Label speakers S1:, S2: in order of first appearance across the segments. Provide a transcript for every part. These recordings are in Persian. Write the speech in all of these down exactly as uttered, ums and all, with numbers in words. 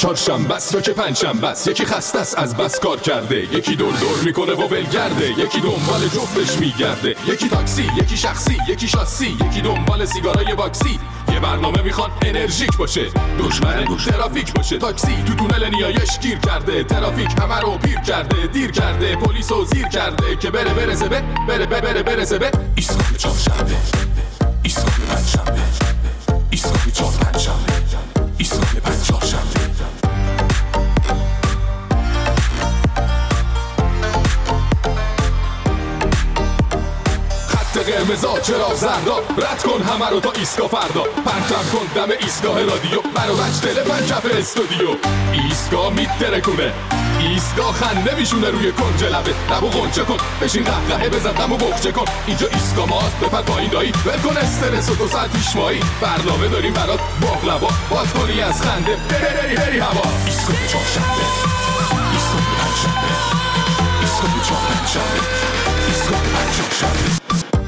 S1: چهارشنبه است یا که پنجشنبه است، یکی خسته است از بس کار کرده، یکی دور دور میکنه و ولگرده، یکی دنبال جفتش میگرده، یکی تاکسی، یکی شخصی، یکی شاسی، یکی دنبال سیگارای باکسی. یه برنامه میخوان انرژیک باشه، دشمن ترافیک باشه. تاکسی تو تونل نیایش گیر کرده، ترافیک همه رو پیر کرده، دیر کرده، پلیسو زیر کرده که بره برسه به بره بره برسه به ایستگاه چهارشنبه، ایستگاه پنجشنبه، ایستگاه چهار پنجشنبه، ایستگاه پنج چهارشنبه. قرمزا چرا زردا، رد کن همه رو تا ایستگاه فردا، پرتم کن دم ایستگاه رادیو، منو بچ دل پنجف استودیو. ایستگاه میترکونه، ایستگاه خنده میشونه روی کنج لبه، لبو غنچه کن بشین قهقهه بزن دمو بخچه کن. اینجا ایستگاه ماست بپر پایین دایی، ول کن استرس و دو ساعت پیش مایی، برنامه داریم برات باقلبا، باز کنی از خنده بری بری بری هوا. ایستگاه چهارشنبه، ایستگاه پنجشنبه، ایستگاه چهار پنجشنبه، ایستگاه پنج چهارشنبه.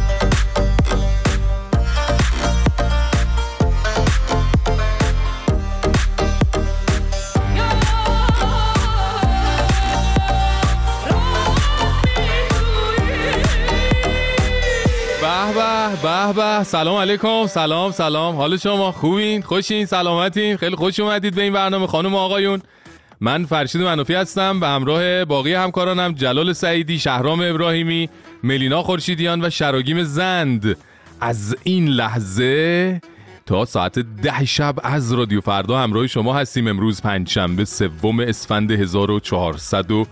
S2: به به، سلام علیکم، سلام سلام، حال شما خوبین؟ خوشین؟ سلامتین؟ خیلی خوش اومدید به این برنامه خانم و آقایون. من فرشید منوفی هستم به همراه باقی همکارانم جلال سعیدی، شهرام ابراهیمی، ملینا خورشیدیان و شراگیم زند. از این لحظه تا ساعت ده شب از رادیو فردا همراه شما هستیم. امروز پنجشنبه سوم اسفند هزار و چهارصد و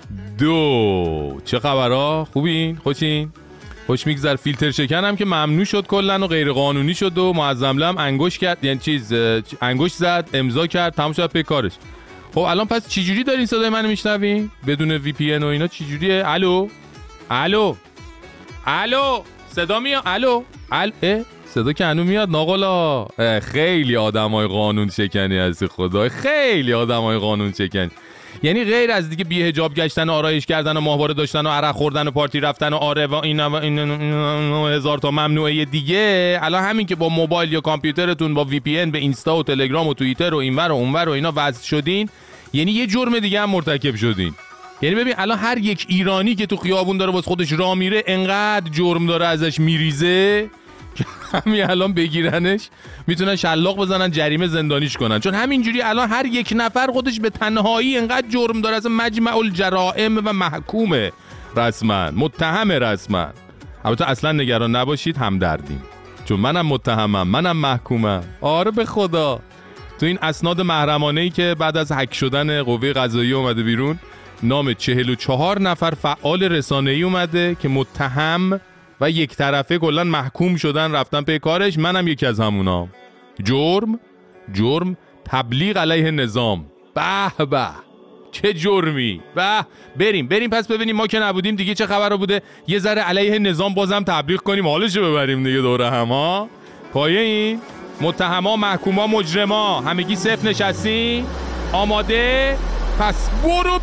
S2: دو. چه خبرها؟ خوبین؟ خوشین؟ خوش میگذر. فیلتر شکن هم که ممنوع شد کلن و غیر قانونی شد و معظم هم انگوش کرد، یعنی چیز انگوش زد، امضا کرد، تموم شد پی کارش. خب الان پس چی جوری دارین صدای منو میشنوین بدون وی پی ان و اینا؟ چی جوریه؟ الو الو الو صدا میاد؟ الو ال صدا که هنوز میاد ناقلا. خیلی آدمای قانون شکنی هستی خدای، خیلی آدمای قانون شکنی. یعنی غیر از دیگه بی حجاب گشتن و آرایش کردن و ماهواره داشتن و عرق خوردن و پارتی رفتن و آره و اینا و این هزار تا ممنوعه دیگه، الان همین که با موبایل یا کامپیوترتون با وی پی ان به اینستا و تلگرام و توییتر و اینور و اونور و اینا وصل شدین، یعنی یه جرم دیگه هم مرتکب شدین. یعنی ببین الان هر یک ایرانی که تو خیابون داره واسه خودش راه میره انقدر جرم داره ازش میریزه که همین الان بگیرنش میتونن شلاق بزنن جریمه زندانیش کنن، چون همینجوری الان هر یک نفر خودش به تنهایی انقدر جرم داره، اصلا مجمع الجرائم و محکومه رسما، متهم رسما. البته اصلا نگران نباشید، همدردیم، چون منم متهمم، منم محکومم. آره به خدا. تو این اسناد محرمانه‌ای که بعد از هک شدن قوه قضاییه اومده بیرون، نام چهل و چهار نفر فعال رسانه‌ای اومده که متهم و یک طرفه کلن محکوم شدن رفتن پی کارش. منم یکی از همونام. جرم جرم تبلیغ علیه نظام. به به چه جرمی. به بریم بریم پس ببینیم ما که نبودیم دیگه چه خبر بوده، یه ذره علیه نظام بازم تبلیغ کنیم، حالشو ببریم دیگه دوره هم ها. پایه این متهما، محکوما، مجرما همگی صفر نشستی؟ آماده؟ پس برو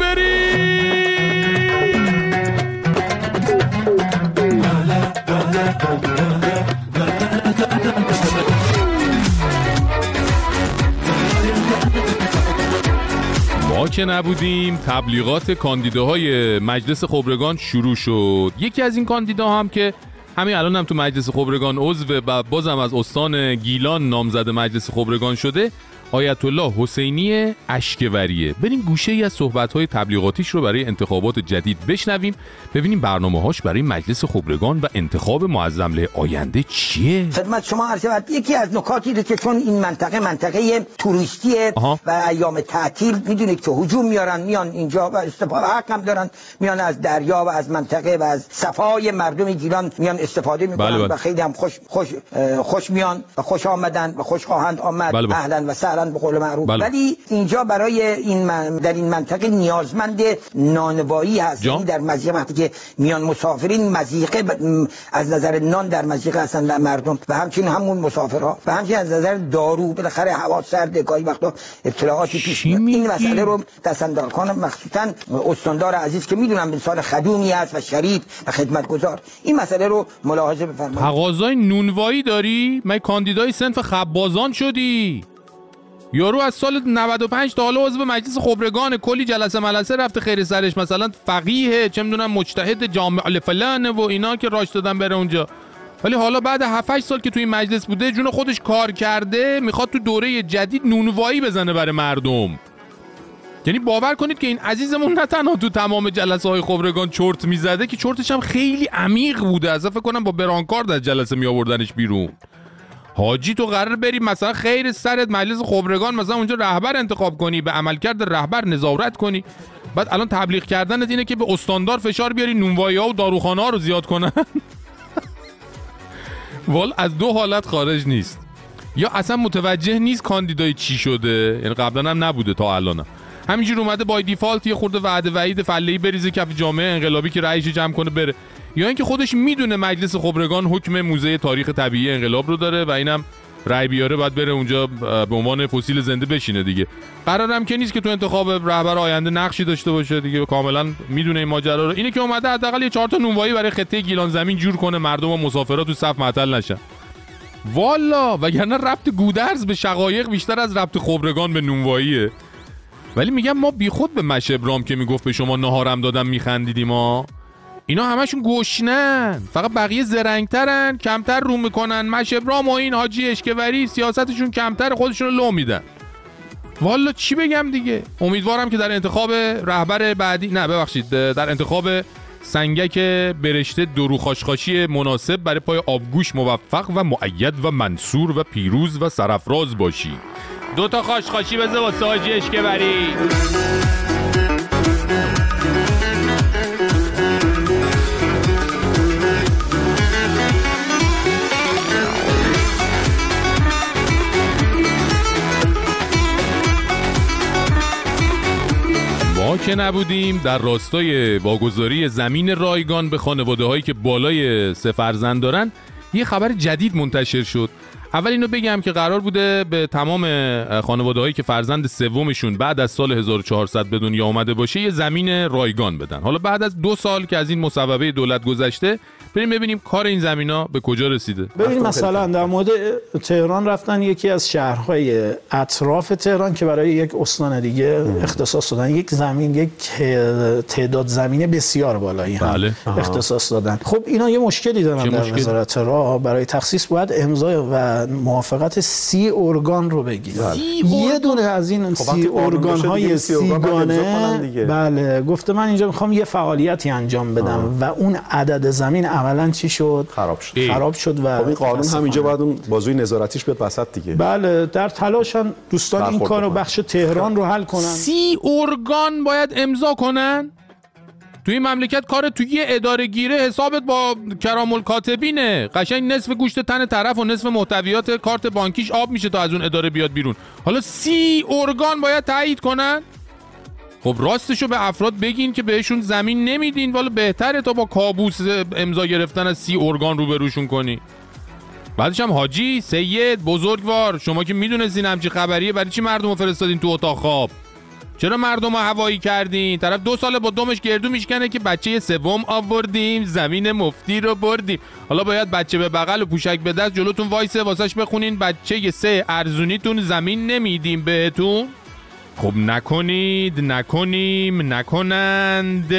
S2: بریم. ما که نبودیم تبلیغات کاندیداهای مجلس خبرگان شروع شد. یکی از این کاندیداها هم که همین الان هم تو مجلس خبرگان عضو و بازم از استان گیلان نامزد مجلس خبرگان شده، آیت الله حسینی اشکوریه. بریم گوشه ای از صحبت‌های تبلیغاتیش رو برای انتخابات جدید بشنویم، ببینیم برنامه‌هاش برای مجلس خبرگان و انتخاب معظم‌له آینده چیه.
S3: خدمت شما عرض شود یکی از نکاتی رو که چون این منطقه منطقه توریستیه و ایام تعطیل میدونید که هجوم میارن میان اینجا و استفاده حق هم دارن، میان از دریا و از منطقه و از صفای مردم گیلان میان استفاده میکنن. بله بله. و خیلی هم خوش خوش خوش میان و خوش آمدن و خوش خواهند آمد. بله بله. اهلا و سهلا به قول معروف. بله. ولی اینجا برای این من در این منطقه نیازمند نانوایی هست. این در مضیقه وقتی که میان مسافرین مضیقه از نظر نان در مضیقه هستن مردم و همچنین همون مسافرها و همچنین از نظر دارو، بالاخره هوا سرد گاهی وقتا ابتلاعاتی پیش میاد. این مسئله رو دستاندارخان مخصوصا استاندار عزیز که میدونم انسان خدومی است و شریف و خدمتگزار، این مسئله رو ملاحظه بفرمایید.
S2: تقاضای نونوایی داری؟ من کاندیدای صنف خبازان شدی؟ یارو از سال نود و پنج تا حالا عضو مجلس خبرگان، کلی جلسه ملسه رفته خیر سرش، مثلا فقیه، چه میدونم مجتهد جامع الفلان و اینا که راش دادن بره اونجا. ولی حالا بعد هفت هشت سال که توی مجلس بوده، جون خودش کار کرده، میخواد تو دوره جدید نونوایی بزنه برای مردم. یعنی باور کنید که این عزیزمون نه تنها تو تمام جلسه های خبرگان چرت میزده، که چرتش هم خیلی عمیق بوده، اصلا فکر کنم با برانکارد از جلسه می آوردنش بیرون. حاجی تو قرار بری مثلا خیر سرت مجلس خبرگان، مثلا اونجا رهبر انتخاب کنی، به عملکرد رهبر نظارت کنی، بعد الان تبلیغ کردنت اینه که به استاندار فشار بیاری نونوایی‌ها و داروخانه‌ها رو زیاد کنن. وال از دو حالت خارج نیست، یا اصلا متوجه نیست کاندیدای چی شده، یعنی قبلا هم نبوده تا الان، همینجور اومده بای دیفالت یه خورده وعده وعید فله‌ای بریزه کف جامعه انقلابی که رأیش جمع کنه بره، یا اینکه خودش میدونه مجلس خبرگان حکم موزه تاریخ طبیعی انقلاب رو داره و اینم رأی بیاره باید بره اونجا به عنوان فسیل زنده بشینه دیگه. قرارم که نیست که تو انتخاب رهبر آینده نقشی داشته باشه دیگه، کاملا میدونه این ماجرا رو. اینه که اومده حداقل یه چهار تا نونوایی برای خطه گیلان زمین جور کنه، مردم و مسافرا تو صف معطل نشن. والا وگرنه ربط گودرز به شقایق بیشتر از ربط خبرگان به نونواییه. ولی میگم ما بیخود به مشه ابرام که میگفت به شما نهارم دادم میخندیدیم ها. اینا همشون گشنن، فقط بقیه زرنگترن، کمتر رو میکنن. مشه ابرام و این حاجی اشکوری سیاستشون کمتر، خودشون رو لو میدن. والا چی بگم دیگه. امیدوارم که در انتخاب رهبر بعدی، نه ببخشید، در انتخاب سنگک برشته درو خاشخاشی مناسب برای پای آبگوش موفق و مؤید و منصور و پیروز و سرافراز باشی. دو تا خاشخاشی بزه واسه حاجی اشکوری. ما که نبودیم در راستای واگذاری زمین رایگان به خانواده‌هایی که بالای سه فرزند دارن، یه خبر جدید منتشر شد. اول اینو بگم که قرار بوده به تمام خانواده‌هایی که فرزند سومشون بعد از سال هزار و چهارصد به دنیا اومده باشه یه زمین رایگان بدن. حالا بعد از دو سال که از این مصوبه دولت گذشته، بریم ببینیم کار این زمینا به کجا رسیده.
S4: ببین مثلا در مورد تهران رفتن یکی از شهرهای اطراف تهران که برای یک استان دیگه اختصاص دادن، یک زمین، یک تعداد زمین بسیار بالایی هم
S2: بله.
S4: اختصاص دادن. خب اینا یه مشکلی دارن در وزارت راه، برای تخصیص باید امضا و موافقت سی ارگان رو بگیرن. یه دونه از این خب سی ارگان های سیگانه بله گفته من اینجا میخوام یه فعالیتی انجام بدم آه. و اون عدد زمین عملاً چی شد؟
S5: خراب شد.
S4: ای. خراب شد و
S5: خب این قانون همینجا باید اون بازوی نظارتیش بیاد وسط دیگه.
S4: بله در تلاشن دوستان این کارو بخش تهران رو حل کنن.
S2: سی ارگان باید امضا کنن؟ توی این مملکت کار توی یه اداره گیره حسابت با کرام الکاتبینه. قشنگ نصف گوشت تن طرف و نصف محتویات کارت بانکیش آب میشه تا از اون اداره بیاد بیرون. حالا سی ارگان باید تایید کنن؟ خب راستشو به افراد بگین که بهشون زمین نمیدین، ولی بهتره تا با کابوس امضا گرفتن از سی ارگان روبروشون کنی. بعدش هم حاجی سید بزرگوار، شما که میدونستین همچی خبریه، برای چی مردم رو فرستادین تو اتاق خواب؟ چرا مردم رو هوایی کردین؟ طرف دو ساله با دمش گردو میشکنه که بچه سوم آوردیم، زمین مفتی رو بردیم. حالا باید بچه به بغل و پوشک به دست جلوتون وایسه واسش بخونین بچه سه ارزونیتون زمین نمیدیم بهتون. خب نکنید، نکنیم، نکنند.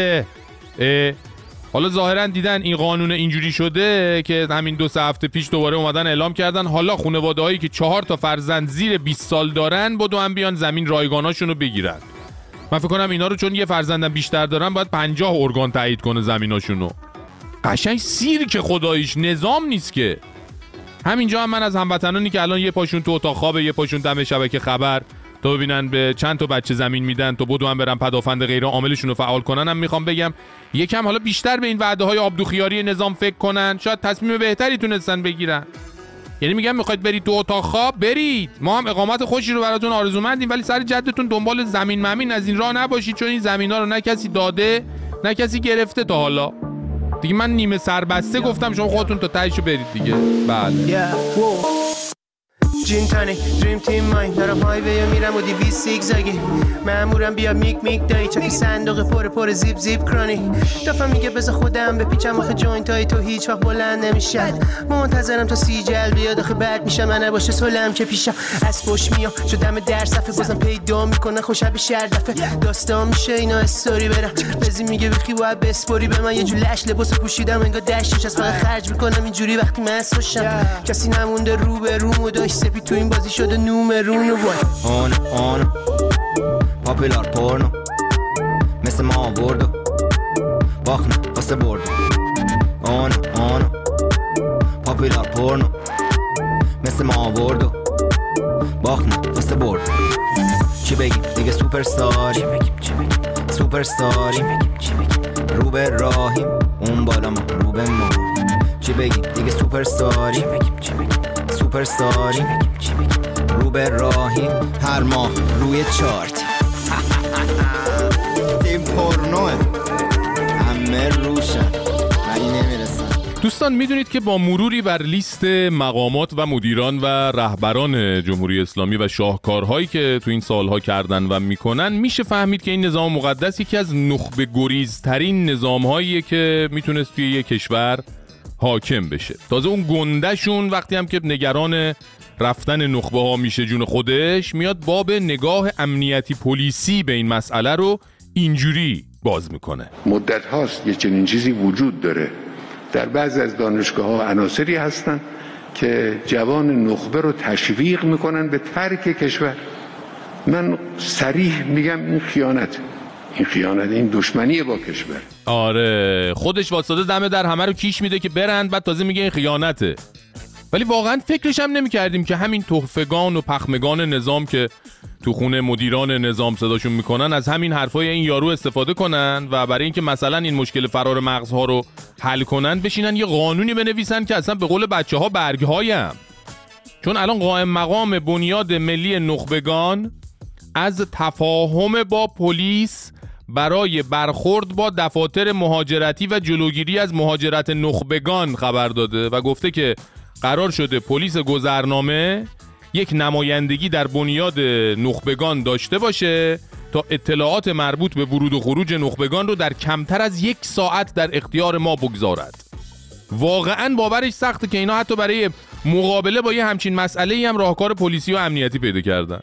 S2: حالا ظاهرا دیدن این قانون اینجوری شده که همین دو سه هفته پیش دوباره اومدن اعلام کردن حالا خانواده هایی که چهار تا فرزند زیر بیست سال دارن بدو هم بیان زمین رایگاناشون رو بگیرن. من فکر کنم اینا رو چون یه فرزندم بیشتر دارن باید پنجاه ارگان تایید کنه زمیناشون رو. قشنگ سیر که خداییش نظام نیست که. همینجا هم من از هموطنانی که الان یه پاشون تو اتاق خوابه، یه پاشون دم شبکه خبر تا ببینن به چند تا بچه زمین میدن تا بدو هم برن پدافند غیر عاملشون رو فعال کنن، هم میخوام بگم یکم حالا بیشتر به این وعده های آبدوخیاری نظام فکر کنن، شاید تصمیم بهتری تونستن بگیرن. یعنی میگم میخواید برید تو اتاق خواب برید، ما هم اقامت خوشی رو براتون آرزومندیم، ولی سر جدتون دنبال زمین ممین از این راه نباشید، چون این زمینا رو نه کسی داده نه کسی گرفته تا حالا. دیگه من نیمه سربسته گفتم، شما خودتون تا تهشو برید دیگه. بله.
S6: جین تانی دریم تیم ماین دارم هایوی میرم و دیویس زیگزاگی مامورم بیا میک میک دایی چاکی صندوق پر پر زیپ زیپ کرانی دفعه میگه بذار خودم بپیچم آخه جوینت های تو هیچ وقت بلند نمیشن منتظرم تا سی جل بیاد آخه بعد میشم من نباشه سلم که پیشم از پشت میام شدم در صفحه بازم پیدا میکنه خوشب شهر دفعه داستان میشه اینا استوری برم بزی میگه بخی باید بسپوری به من یه جو لش لباسو پوشیدم انگار دشتش از فقط خرج میکنم اینجوری وقتی مست باشم کسی نمونده رو به رومو داشت سپی تو این بازی شده نومرونو وای
S7: آن آن پاپولار پورنو مثل ما آوردو باخنه واسه بردو آن آن پاپولار پورنو مثل ما آوردو باخنه واسه بردو چی بگیم دیگه سوپرستاری سوپرستاری رو به راهیم اون بالا ما رو به ما چی بگیم دیگه سوپرستاری سوپرستاری رو به راهیم هر ماه روی چارت تیم پورنوه همه روشن ولی نمیرسن.
S2: دوستان میدونید که با مروری بر لیست مقامات و مدیران و رهبران جمهوری اسلامی و شاهکارهایی که تو این سالها کردن و میکنن میشه فهمید که این نظام مقدس یکی از نخبه گریزترین نظامهاییه که میتونست توی یک کشور حاکم بشه. تازه اون گندهشون وقتی هم که نگران رفتن نخبه ها میشه جون خودش میاد باب نگاه امنیتی پلیسی به این مسئله رو اینجوری باز میکنه.
S8: مدت هاست یه چنین چیزی وجود داره. در بعضی از دانشگاه ها عناصری هستن که جوان نخبه رو تشویق میکنن به ترک کشور. من صریح میگم این خیانت این خیانت این دشمنیه با کشور.
S2: آره خودش واسطه دمه در همه رو کیش میده که برن بعد تازه میگه این خیانته. ولی واقعا فکرش هم نمی کردیم که همین تحفگان و پخمگان نظام که تو خونه مدیران نظام صداشون میکنن از همین حرفای این یارو استفاده کنن و برای اینکه مثلا این مشکل فرار مغزها رو حل کنن بشینن یه قانونی بنویسن که اصلا به قول بچه ها برگهایم. چون الان قائم مقام بنیاد ملی نخبگان از تفاهم با پلیس برای برخورد با دفاتر مهاجرتی و جلوگیری از مهاجرت نخبگان خبر داده و گفته که قرار شده پلیس گذرنامه یک نمایندگی در بنیاد نخبگان داشته باشه تا اطلاعات مربوط به ورود و خروج نخبگان رو در کمتر از یک ساعت در اختیار ما بگذارد. واقعا باورش سخته که اینا حتی برای مقابله با یه همچین مسئله‌ای هم راهکار پلیسی و امنیتی پیدا کردن.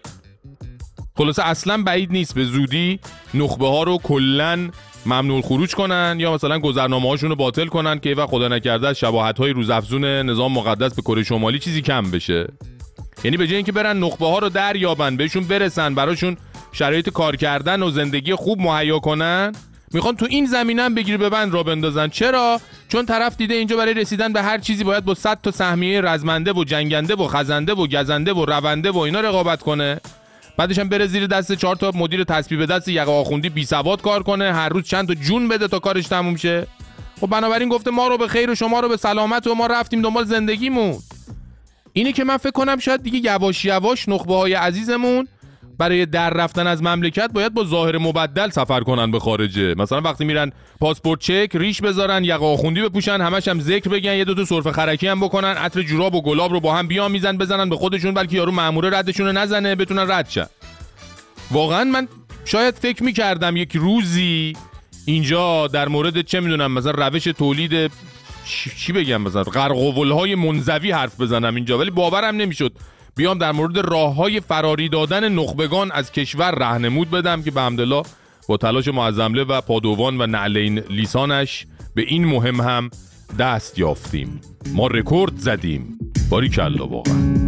S2: خلاصه اصلا بعید نیست به زودی نخبه ها رو کلن ممنوع خروج کنن یا مثلا گذرنامه هاشون رو باطل کنن که و خدا نکرده از شباهت های روزافزون نظام مقدس به کره شمالی چیزی کم بشه. یعنی به جای اینکه برن نخبه ها رو دریابن بهشون برسن براشون شرایط کار کردن و زندگی خوب مهیا کنن میخوان تو این زمینه هم بگیر ببند را بندازن. چرا؟ چون طرف دیده اینجا برای رسیدن به هر چیزی باید با صد تا سهمیه رزمنده و جنگنده و خزنده و گزنده و رونده و اینا رقابت کنه. بعدش هم بره زیر دست چهار تا مدیر تسبیح به دست یقه آخوندی بی سواد کار کنه هر روز چند تا جون بده تا کارش تموم شه. خب بنابراین گفته ما رو به خیر و شما رو به سلامت و ما رفتیم دنبال زندگیمون. اینه که من فکر کنم شاید دیگه یواش یواش نخبه های عزیزمون برای در رفتن از مملکت باید با ظاهر مبدل سفر کنن به خارجه. مثلا وقتی میرن پاسپورت چک ریش بذارن یقه آخوندی بپوشن همش هم ذکر بگن یه دو تا سرفه خرکی هم بکنن عطر جوراب و گلاب رو با هم بیامیزن بزنن به خودشون بلکه یارو مأمور ردشون رو نزنه بتونن رد شن. واقعا من شاید فکر میکردم یک روزی اینجا در مورد چه میدونم مثلا روش تولید چی بگم مثلا قرقاول‌های منزوی حرف بزنم اینجا ولی باورم نمیشد بیام در مورد راه‌های فراری دادن نخبگان از کشور راهنمود بدم که به حمدالله با تلاش معظمله و پادوان و نعلین لیسانش به این مهم هم دست یافتیم. ما رکورد زدیم. باریکلا واقعا.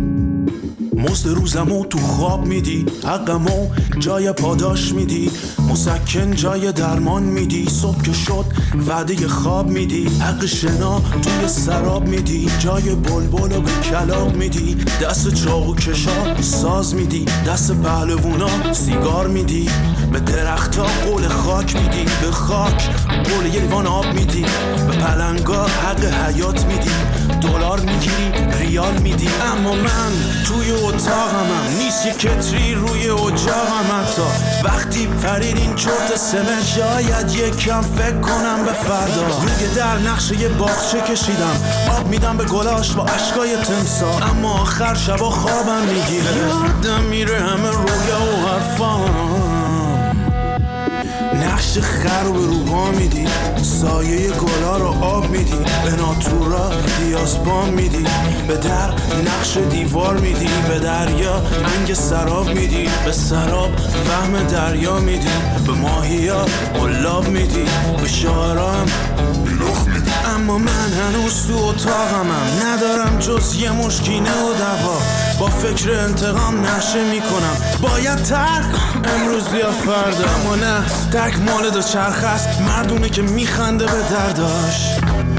S9: مزد روزمو تو خواب میدی حقمو جای پاداش میدی مسکن جای درمان میدی صبح که شد وعده خواب میدی حق شنا توی سراب میدی جای بلبلو به کلاغ میدی دست چاقو کشا ساز میدی دست پهلوونا سیگار میدی به درختا قول خاک میدی به خاک قول یه لیوان آب میدی به پلنگا حق حیات میدی دلار میگیری ریال میدی. اما من توی اتاقمم نیست یه کتری روی اجاقم. حتی وقتی پرید این چرت سمر شاید یکم فکر کنم به فردا. روی در نقشه یه باغچه کشیدم، آب میدم به گلاش با اشکای تمسا. اما آخر شبا خوابم میگیره، یادم میره همه رویا و حرفام. نقش خر رو به روها میدی، سایه گلا رو آب میدی، به ناتورا دیاسپام میدی، به در نقش دیوار میدی، به دریا انگ سراب میدی، به سراب فهم دریا میدی، به ماهیا قلاب میدی، به شاعران لخ میدی. اما من هنوز تو اتاقمم، ندارم جز یه مشکینه و دوا. با فکر انتقام نشه میکنم، باید ترک امروز یا فردا. اما نه، ترک مال دو چرخ است، مردونه که میخنده به درداش.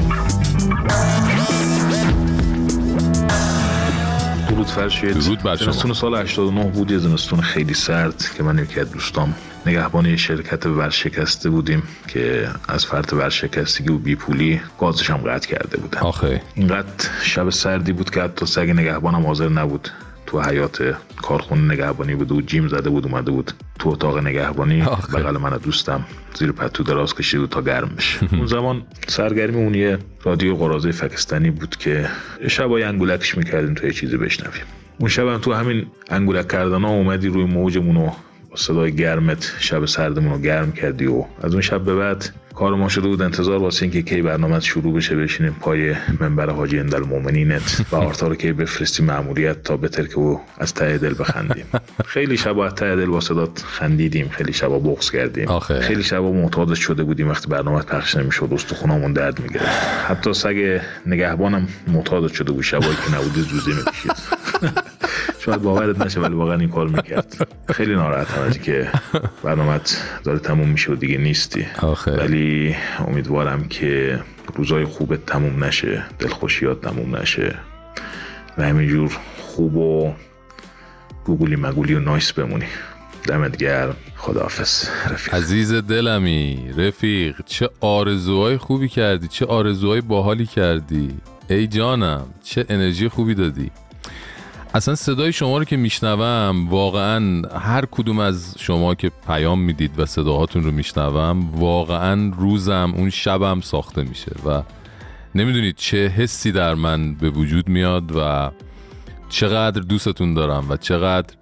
S10: درود فرشید.
S2: درود بر شما.
S10: زمستون سال هشتاد و نه بود، یه زمستون خیلی سرد که من یکی از دوستام نگهبان یه شرکت ورشکسته بودیم که از فرط ورشکستگی و بیپولی گازش هم قطع کرده بودن.
S2: آخه
S10: اینقدر شب سردی بود که حتی سگ نگهبانم حاضر نبود تو حیات کارخونه نگهبانی بود و جیم زده بود اومده بود تو اتاق نگهبانی بغل من دوستم زیر پتو دراز کشید تا گرم بشه. اون زمان سرگرمی اون یه رادیو قراضه پاکستانی بود که شبای انگولکش میکردیم تا یه چیزی بشنویم. اون شب هم تو همین انگولک کردن ها اومدی روی موجمون و با صدای گرمت شب سردمون رو گرم کردی و از اون شب به بعد کار ما شده بود انتظار واسه این که کی برنامه شروع بشه بشینیم پای منبر حاجی اندالمومنینت و آرتا رو که بفرستی مأموریت تا بترکه و از ته دل بخندیم. خیلی شبا از ته دل با صدات خندیدیم، خیلی شبا بغض کردیم، آخه. خیلی شبا معتاد شده بودیم وقتی برنامه پخش نمیشد استخونامون درد میگرفت. حتی سگ نگهبانم معتاد شده بود شبایی که نبود زوزه میکشید. شاید باورت نشه ولی واقعا این کار میکرد. خیلی ناراحتم از که برنامه‌ت داره تموم میشه و دیگه نیستی. آخه. ولی امیدوارم که روزای خوبت تموم نشه، دلخوشیات تموم نشه و همینجور خوب و گوگلی مگولی و نایس بمونی. دمت گرم. خداحافظ رفیق.
S2: عزیز دلمی رفیق، چه آرزوهای خوبی کردی، چه آرزوهای باحالی کردی. ای جانم چه انرژی خوبی دادی. اصلا صدای شما رو که میشنوم واقعا هر کدوم از شما که پیام میدید و صداهاتون رو میشنوم واقعا روزم اون شبم ساخته میشه و نمیدونید چه حسی در من به وجود میاد و چقدر دوستتون دارم و چقدر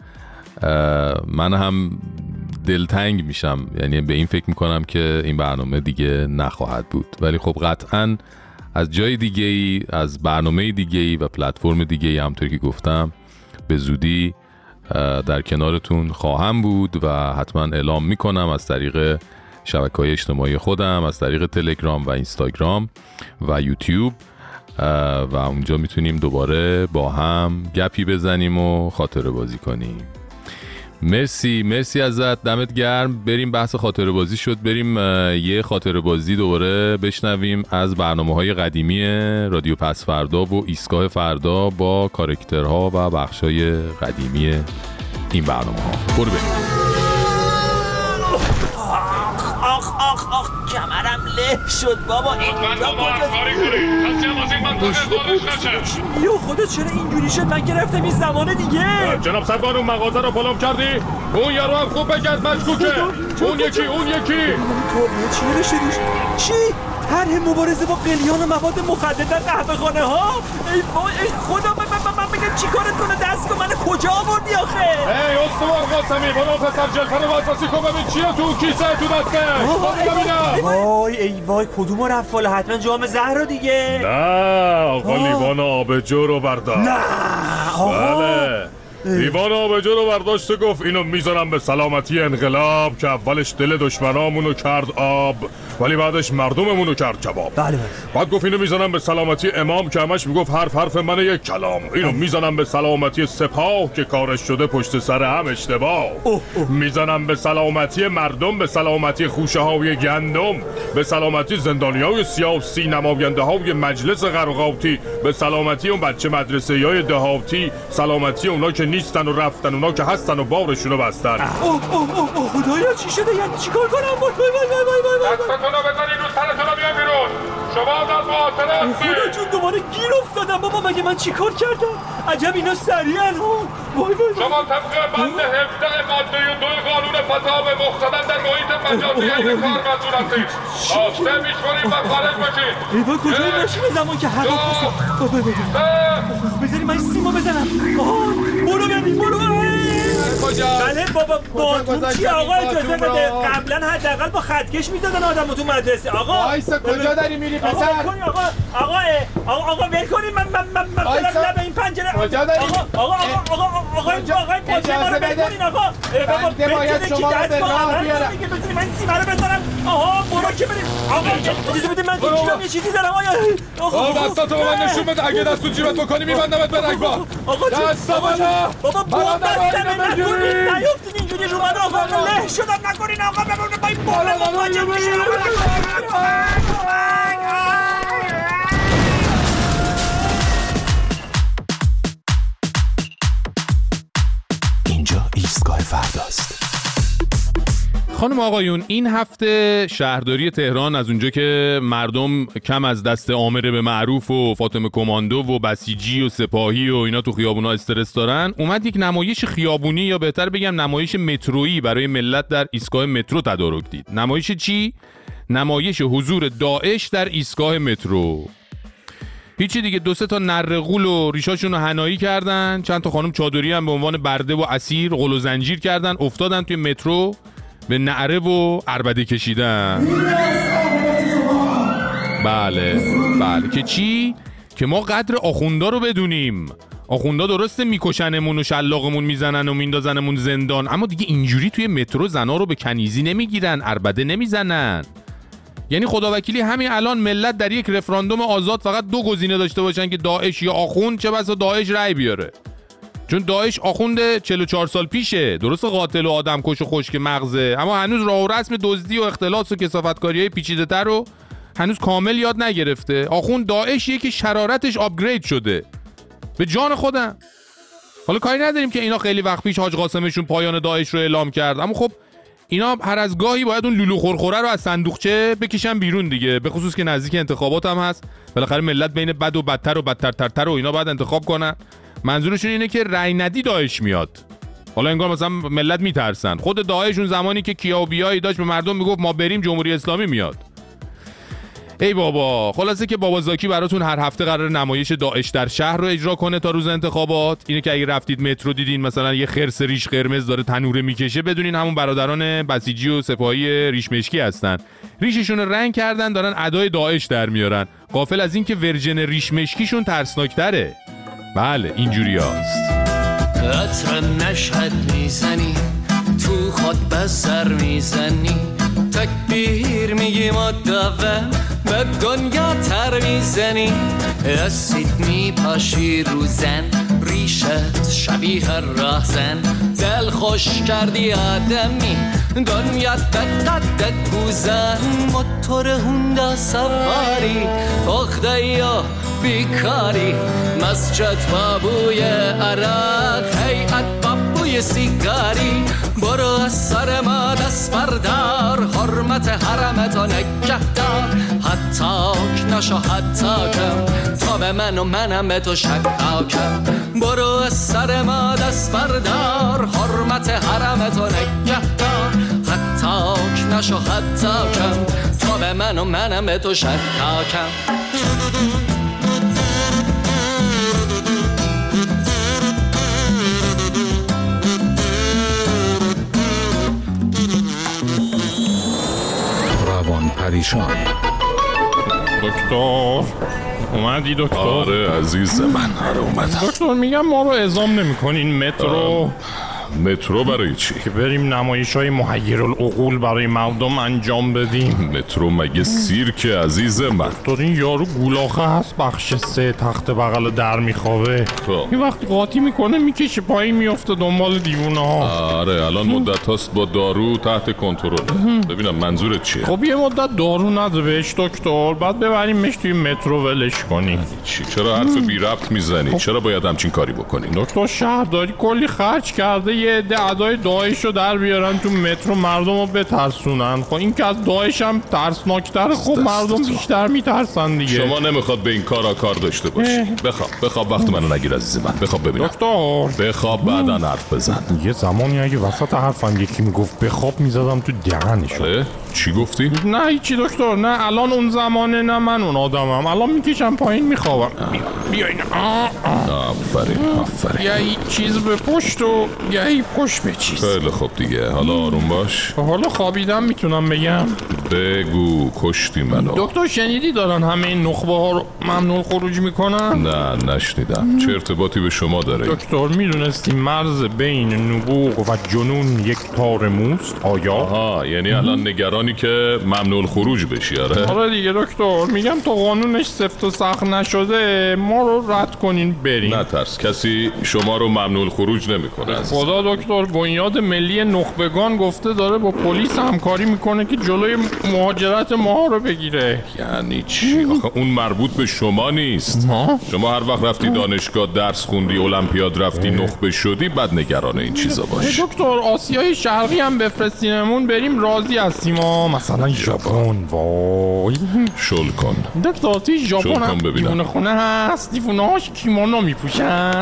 S2: من هم دلتنگ میشم. یعنی به این فکر میکنم که این برنامه دیگه نخواهد بود، ولی خب قطعاً از جای دیگه ای، از برنامه دیگه ای و پلتفرم دیگه ای همونطور که گفتم به زودی در کنارتون خواهم بود و حتما اعلام میکنم از طریق شبکه‌های اجتماعی خودم، از طریق تلگرام و اینستاگرام و یوتیوب و اونجا میتونیم دوباره با هم گپی بزنیم و خاطره بازی کنیم. مرسی مرسی ازت، دمت گرم. بریم بحث خاطره بازی شد، بریم یه خاطره بازی دوباره بشنویم از برنامه‌های قدیمی رادیو پس فردا و ایستگاه فردا با کاراکترها و بخشای قدیمی این برنامه‌ها. برو بریم.
S11: آخ آخ آخ کمرم له شد بابا. اینجا کجاست؟ یو خودت چرا اینجوری شد؟ من گرفتم این زمان دیگه.
S1: جناب سربان اون مغازه رو پلم کردی؟ اون یارو هم خوب بگرد مشکوکه. اون یکی اون یکی
S11: توریه چی نوشته روش؟ چی؟ طرح مبارزه با قلیان و مواد مخدر در قهوه‌خانه ها؟ ای وای ای خدا، من من من بگم چیکارت کنه دست کن، من کجا آوردی آخه؟
S1: ای استوار قاسمی برو پسر جلفن رو اساسی کن ببین چیه تو کیسه تو دسته.
S11: وای ای وای کدومو رفت والا؟ حتما جام زهر دیگه.
S1: نه آقا لیوان آبجو رو برداشت.
S11: نه آقا
S1: بله لیوان آبجو رو برداشت و گفت اینو میذارم به سلامتی انقلاب که اولش دل دشمنامونو کرد آب ولی بعدش مردممونو کرد کباب.
S11: بله بله.
S1: بعد گفت اینو میذارم به سلامتی امام که همش میگفت حرف حرف من یک کلام. اینو میذارم به سلامتی سپاه که کارش شده پشت سر هم اشتباه. میذارم به سلامتی مردم، به سلامتی خوشه های گندم، به سلامتی زندانی های سیاسی، نماینده های مجلس قرقاتی، به سلامتی اون بچه مدرسه های دهاتی، سلامتی اونا که
S12: نیستن و رفتن، اونا که هستن و بارشونو بستن.
S11: اوه اوه اوه خدایا چی شده؟ یعنی چیکار کنم؟ وای وای وای وای وای
S12: دستتونو بزنید رو سرتونو بیان بیرون. شما در مواطنه هستید.
S11: خدا جون دوباره گیر افتادم بابا، مگه من چیکار کردم؟ عجب اینا سریعن ها. وای وای
S12: شما طبق بند هفده ماده دو قانون فتاوی مقتضا در محیط مجازی این کار مسئول هستید. آسته میشونید و خارج بشید.
S11: ای وای کجای ماشین زمان که هوا پسا. وای وای وای بذاری من سیمو بزنم. آها برو ببین برو. بله بابا باتون چی آقا اجازه بده؟ قبلا حداقل با خطکش میزدن آدمو تو مدرسه. آقا
S13: وایسا کجا داری میری پسر؟
S11: آقا آقا آقا آقا ول کنید من من من من برم لب این پنجره.
S13: کجا داری؟
S11: آقا آقا آقا آقا آقا اجازه بده. آقا
S13: بنده باید شما رو به راه بیارم.
S11: دیگه بزنید من سیمه رو بزنم. آها برو که بریم. آقا اجازه بده من تو جیبم یه چیزی دارم.
S12: آقا دستاتو به من نشون بده. اگه دستو جیبت بکنی میبندمت به رگبار.
S11: آقا
S12: دستا بالا.
S11: بابا بابا دستم نکنید. نیفتید اینجوری رو من. آقا له شدم نکنین. آقا ببرون با این بالا مواجه میشین.
S1: اینجا ایستگاه فرداست.
S2: خانم آقایون، این هفته شهرداری تهران از اونجا که مردم کم از دست آمر به معروف و فاطمه کماندو و بسیجی و سپاهی و اینا تو خیابونا استرس دارن، اومد یک نمایش خیابونی یا بهتر بگم نمایش مترویی برای ملت در ایستگاه مترو تدارک دید. نمایش چی؟ نمایش حضور داعش در ایستگاه مترو. هیچی دیگه، دو سه تا نرغول و ریشاشون رو حنایی کردن، چند تا خانم چادری هم به عنوان برده و اسیر غل و زنجیر کردن، افتادن توی مترو به نعره و عربده کشیدن. بله بله که چی؟ که ما قدر آخوندا رو بدونیم. آخوندا درسته میکشنمون و شلاقمون میزنن و میندازنمون زندان، اما دیگه اینجوری توی مترو زنا رو به کنیزی نمیگیرن، عربده نمیزنن. یعنی خداوکیلی همین الان ملت در یک رفراندوم آزاد فقط دو گزینه داشته باشن که داعش یا آخوند، چه بسا داعش رأی بیاره. چون داعش آخوند چهل و چهار سال پیشه، درست قاتل و آدمکش و خشک مغزه، اما هنوز راه و رسم دزدی و اختلاس و کثافتکاری‌های پیچیده‌تر رو هنوز کامل یاد نگرفته. آخوند داعشیه که شرارتش آپگرید شده به جان خودم. حالا کاری نداریم که اینا خیلی وقت پیش حاج قاسمشون پایان داعش رو اعلام کرد، اما خب اینا هر از گاهی باید اون لولو خورخوره رو از صندوقچه بکشن بیرون دیگه، به خصوص که نزدیک انتخابات هم هست. بالاخره ملت بین بد و بدتر و بدترترتر و اینا باید انتخاب کنن. منظورشون اینه که رای ندی داعش میاد. حالا انگار مثلا ملت میترسن. خود داعش اون زمانی که کیا و بیایی داشت به مردم میگفت ما بریم جمهوری اسلامی میاد. ای بابا، خلاصه که بابا زاکی براتون هر هفته قرار نمایش داعش در شهر رو اجرا کنه تا روز انتخابات. اینه که اگه رفتید مترو دیدین مثلا یه خرس ریش قرمز داره تنوره میکشه، بدونین همون برادران بسیجی و سپاهی ریش مشکی هستن. ریششون رو رنگ کردن، دارن ادای داعش در میارن، غافل از این که ورژن ریش مشکیشون ترسناکتره. بله اینجوری هست.
S14: عطر مشهد میزنی، تو خود بسر میزنی، تکبیر میگی مدوم به دنیا تر میزنی، اسید میپاشی روزن، ریشت شبیه راهزن، دل خوش کردی آدمی، دنیا دقت کوزن، موتور هوندا سواری، پخته یا بیکاری، مسجد بابوی عراق، هیئت بابوی سیگاری، برو از سر ما دست بردار، حرمت حرمتو نگهدار، حتاک نشو حتاکم، تا به من و منم به تو شکاکم، برو از سر ما دست بردار، حرمت حرمتو نگهدار، حتاک نشو حتاکم، تا به من و منم به تو شکاکم.
S1: روان پریشان.
S2: دکتر اومدی دکتر؟
S1: آره عزیز من، آره اومدم.
S2: دکتر میگم ما رو اعزام نمی کنین مترو.
S1: مترو برای چی؟
S15: که بریم نمایش‌های محیرالعقول برای مردم انجام بدیم.
S1: مترو مگه سیرکه عزیز من؟
S15: دکتر این یارو گولاخه هست بخش سه تخت بغل در میخوابه. این وقتی قاطی میکنه میکشه پایین میفته دنبال دیوونه ها.
S1: آره الان مدت هاست با دارو تحت کنترل. ببینم منظورت چیه؟
S15: خب یه مدت دارو نده بهش دکتر، بعد ببریمش توی مترو ولش کنی.
S1: چی؟ چرا حرف بی ربط میزنی؟ خب. چرا باید همچین کاری بکنی؟
S15: دکتر شهرداری کلی خرج کرده یه عده ادای داعش رو در بیارن تو مترو مردم رو بترسونن. خب این که از داعش هم ترسناکتره، خب مردم بیشتر میترسن دیگه.
S1: شما نمیخواد به این کارا کار داشته باشی. بخواب بخواب وقت منو نگیر عزیز من. بخواب ببینم.
S15: دکتر
S1: بخواب بعداً حرف بزن.
S15: یه زمانی اگه وسط حرفم یکی میگفت بخواب میزدم تو دهنش.
S1: چی گفتی؟
S15: نه هیچی دکتر، نه الان اون زمانه نه من اون آدمم. الان میکشم پایین میخوابم. بیاین.
S1: آفرین آفرین.
S15: یه چیز به پشت و یه پشت به چیز.
S1: خیلی خوب دیگه، حالا آروم باش.
S15: حالا خوابیدم میتونم بگم؟
S1: بگو کشتی منو.
S15: دکتر شنیدی دارن همه این نخبه ها رو ممنوع خروج میکنن؟
S1: نه نشنیدم. چه ارتباطی به شما داره؟
S15: دکتر میدونستی مرز بین نبوغ و جنون یک تار موست؟ آیا؟
S1: آها یعنی الان نگرانی که ممنوع خروج بشی؟ آره
S15: آره دیگه دکتر، میگم تو قانونش سفت و سخت نشده ما رو رد کنین بریم.
S1: نه ترس، کسی شما رو ممنوع خروج نمیکنه.
S15: خدا دکتر بنیاد ملی نخبگان گفته داره با پلیس همکاری میکنه که جلوی مهاجرت ما رو بگیره.
S1: یعنی چی؟ آخه اون مربوط به شما نیست. ما؟ شما هر وقت رفتی دانشگاه درس خوندی المپیاد رفتی نخبه شدی بعد نگران این چیزا باش.
S15: دکتر آسیای شرقی هم بفرستینمون بریم راضی هستیم. مثلا ژاپن. وای
S1: شل کن
S15: دکتر توی ژاپن هم دیوونه خونه هست، دیوونه هاش کیمونو میپوشن.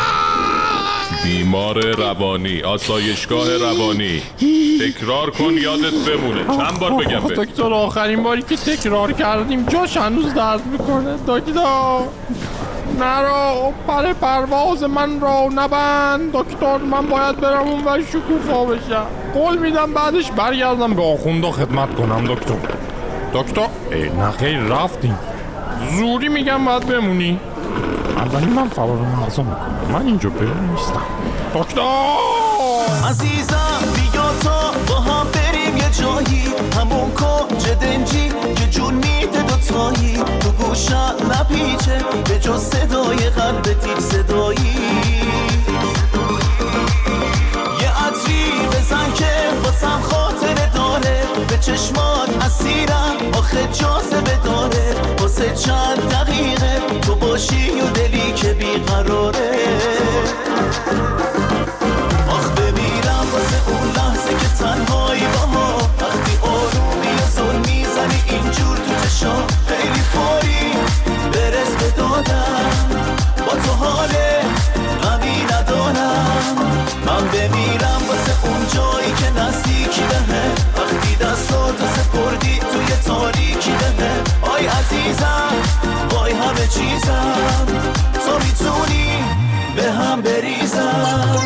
S1: بیمار روانی، آسایشگاه روانی. تکرار کن یادت بمونه. چند بار بگم به
S15: دکتر؟ آخرین باری که تکرار کردیم جاش هنوز درد میکنه. دکتر نرو، پر پرواز من رو نبند دکتر، من باید برم اون و شکوفا بشم. قول میدم بعدش برگردم به آخوندا خدمت کنم دکتر. دکتر نه خیر رفتیم، زوری میگم باید بمونی. اولی من فرار مغزا میکنم، من اینجا برم نیستم. دکتر
S16: عزیزم بیا تا با هم بریم یه جایی، همون کنج دنجی که جون میده دوتایی، تو گوشم نپیچه به جز صدای قلب تیر صدایی. یه عطری بزن که باسم خاطره داره، به چشمات اسیرم آخه جاذبه داره. واسه چند دقیقه تو باشی و دلی که بیقراره. آخ بمیرم واسه اون لحظه که تنهایی با ما، وقتی آرومی و زل میزنی اینجور تو چشا. خیلی فوری برس به دادم، با تو حاله غمی ندارم. من بمیرم واسه اون جایی که نزدیکی بهه، وقتی دستاتو سپردی توی تاریکی بهه. آی عزیزم وای همه چیزم، تو میتونی به هم بریزم.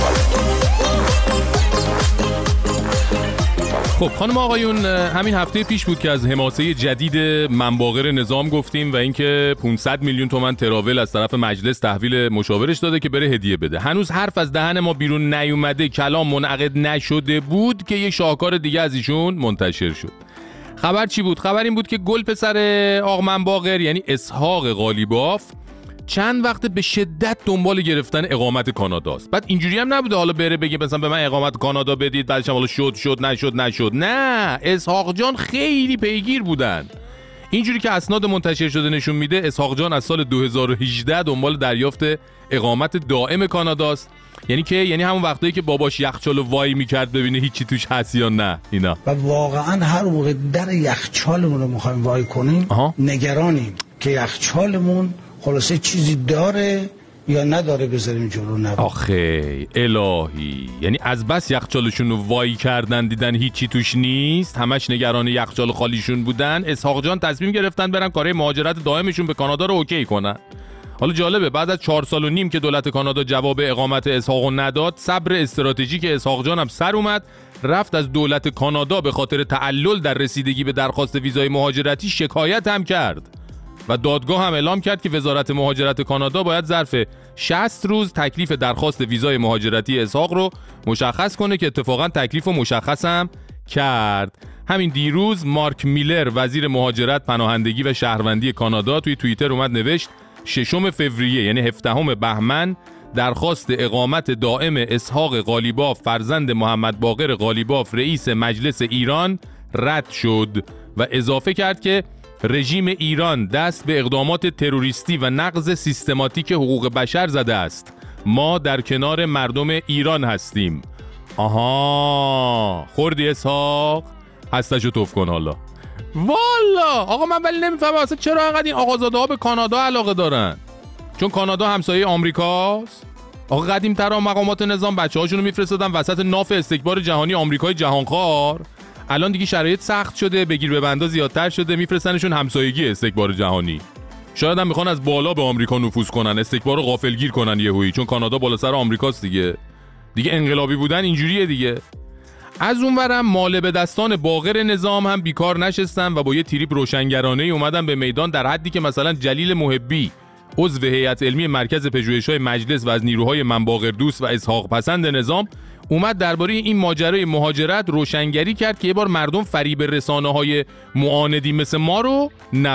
S2: خب خانم آقایون، همین هفته پیش بود که از حماسه جدید منباغر نظام گفتیم و اینکه پانصد میلیون تومان تراول از طرف مجلس تحویل مشاورش داده که بره هدیه بده. هنوز حرف از دهن ما بیرون نیومده، کلام منعقد نشده بود که یه شاهکار دیگه از ایشون منتشر شد. خبر چی بود؟ خبر این بود که گل پسر آق منباغر یعنی اسحاق قالیباف چند وقت به شدت دنبال گرفتن اقامت کاناداست. بعد اینجوری هم نبوده حالا بره بگه مثلا به من اقامت کانادا بدید، بعدش حالا شد شد نشد نشد. نه، اسحاق جان خیلی پیگیر بودن. اینجوری که اسناد منتشر شده نشون میده اسحاق جان از سال دو هزار و هجده دنبال دریافت اقامت دائم کاناداست. یعنی که یعنی همون وقتایی که باباش یخچالو وای میکرد ببینه هیچی توش هست یا نه اینا.
S17: و واقعا هر موقع در یخچالمون رو میخوایم وای کنیم آها. نگرانیم که یخچالمون خلاصه چیزی داره یا نداره بذاریم جلو نبود.
S2: آخه الهی، یعنی از بس یخچالشون رو وای کردن دیدن هیچی توش نیست، همش نگران یخچال خالیشون بودن. اسحاق جان تصمیم گرفتن برن کارهای مهاجرت دائمشون به کانادا رو اوکی کنن. حالا جالبه بعد از چهار سال و نیم که دولت کانادا جواب اقامت اسحاقو نداد، صبر استراتژیک اسحاق جان هم سر اومد، رفت از دولت کانادا به خاطر تعلل در رسیدگی به درخواست ویزای مهاجرتی شکایت هم کرد. و دادگاه هم اعلام کرد که وزارت مهاجرت کانادا باید ظرف شصت روز تکلیف درخواست ویزای مهاجرتی اسحاق رو مشخص کنه که اتفاقا تکلیف رو مشخص هم کرد. همین دیروز مارک میلر وزیر مهاجرت، پناهندگی و شهروندی کانادا توی توییتر اومد نوشت ششم فوریه یعنی هفدهم بهمن درخواست اقامت دائم اسحاق قالیباف فرزند محمد باقر قالیباف رئیس مجلس ایران رد شد و اضافه کرد که رژیم ایران دست به اقدامات تروریستی و نقض سیستماتیک حقوق بشر زده است. ما در کنار مردم ایران هستیم. آها خوردی اسحاق؟ هستشو توف کن حالا. والا آقا من ولی نمیفهمم اصلا چرا انقدر این آقازاده ها به کانادا علاقه دارن؟ چون کانادا همسایه آمریکاست؟ آقا قدیم‌تر مقامات نظام بچه‌هاشونو میفرستادن وسط ناف استکبار جهانی آمریکای جهانخوار. الان دیگه شرایط سخت شده، بگیر ببندا زیادتر شده، میفرستنشون همسایگی استکبار جهانی. شاید هم میخوان از بالا به آمریکا نفوذ کنن، استکبار رو غافلگیر کنن یهویی، چون کانادا بالا سر آمریکاست دیگه. دیگه انقلابی بودن اینجوریه دیگه. از اونورم مال به دستان باقر نظام هم بیکار نشستن و با یه تریپ روشنگرانه اومدن به میدان، در حدی که مثلا جلیل محبی عضو هیئت علمی مرکز پژوهش‌های مجلس و از نیروهای من باقر دوست و اسحاق پسند نظام اومد درباره این ماجرای مهاجرت روشنگری کرد که یه بار مردم فریب رسانه‌های معاندی مثل ما رو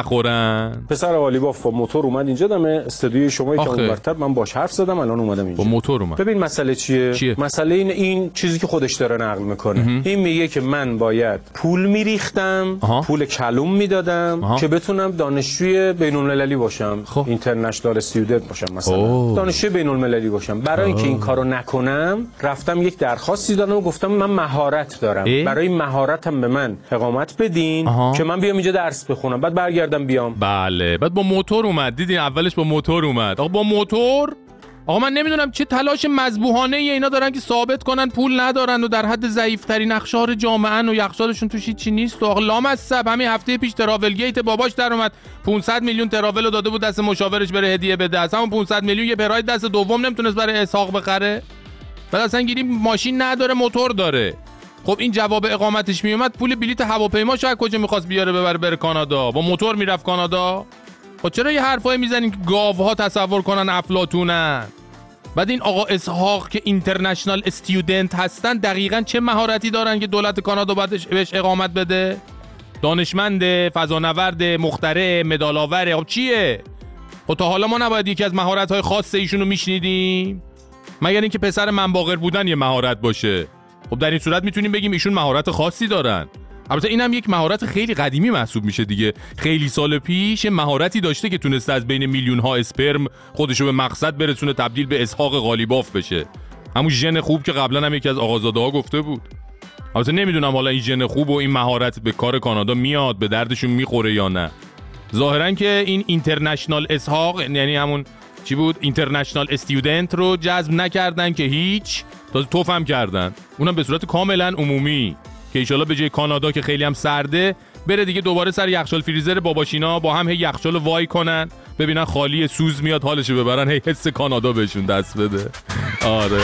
S2: نخورن.
S5: پسر قالیباف با موتور اومد اینجا دم استودیوی شما که اونورتر من باش حرف زدم، الان اومدم اینجا
S2: با موتور اومد.
S5: ببین مسئله چیه؟ چیه؟ مسئله این این چیزی که خودش داره نقل میکنه. این میگه که من باید پول میریختم، پول کلوم میدادم که بتونم دانشجوی بین‌المللی باشم، اینترنشنال استودنت باشم، مثلا اوه. دانشجوی بین‌المللی باشم. برای اینکه این کارو نکنم رفتم یک درخواستی دادم و گفتم من مهارت دارم، اه؟ برای مهارتم به من اقامت بدین آها. که من بیام اینجا درس بخونم بعد برگردم بیام.
S2: بله بعد با موتور اومد. دیدین اولش با موتور اومد. آقا با موتور آقا من نمیدونم چه تلاش مذبوحانه ای اینا دارن که ثابت کنن پول ندارن و در حد ضعیف‌ترین اقشار جامعه و یخچالشون توش چی نیست. آقا لامصب همین هفته پیش تراول گیت باباش در اومد پانصد میلیون تراول داده بود دست مشاورش بره هدیه بده، از همون پانصد میلیون یه پراید دست دوم نمیتونست برای اسحاق بخره. بعد اصلا گیری ماشین نداره موتور داره. خب این جواب اقامتش میومد پول بلیت هواپیما شاید کجا میخواست بیاره ببره بره کانادا، با موتور میرفت کانادا. خب چرا یه حرفایی میزنین که گاوها تصور کنن افلاطونن؟ بعد این آقا اسحاق که اینترنشنال استودنت هستن دقیقاً چه مهارتی دارن که دولت کانادا باید بهش اقامت بده؟ دانشمند، فضانورد، مخترع، مدال آور. خب چیه؟ خب تا حالا ما نباید یکی از مهارت‌های خاص ایشونو میشنیدیم؟ مگر اینکه پسر من باقر بودن یه مهارت باشه. خب در این صورت میتونیم بگیم ایشون مهارت خاصی دارن. البته اینم یک مهارت خیلی قدیمی محسوب میشه دیگه. خیلی سال پیش مهارتی داشته که تونسته از بین میلیون ها اسپرم خودشو به مقصد برسونه تبدیل به اسحاق قالیباف بشه. همون ژن خوب که قبلا هم یکی از آقازاده‌ها گفته بود. البته نمیدونم حالا این ژن خوب و این مهارت به کار کانادا میاد، به دردشون میخوره یا نه. ظاهرا که این اینترنشنال اسحاق یعنی همون چی بود اینترنشنال استودنت رو جذب نکردن که هیچ، تازه توفم کردن، اونم به صورت کاملا عمومی که ایشالا به جای کانادا که خیلی هم سرده بره دیگه دوباره سر یخچال فریزر باباشینا با هم هی یخچال وای کنن ببینن خالی سوز میاد حالشو ببرن، هی حس کانادا بهشون دست بده. آره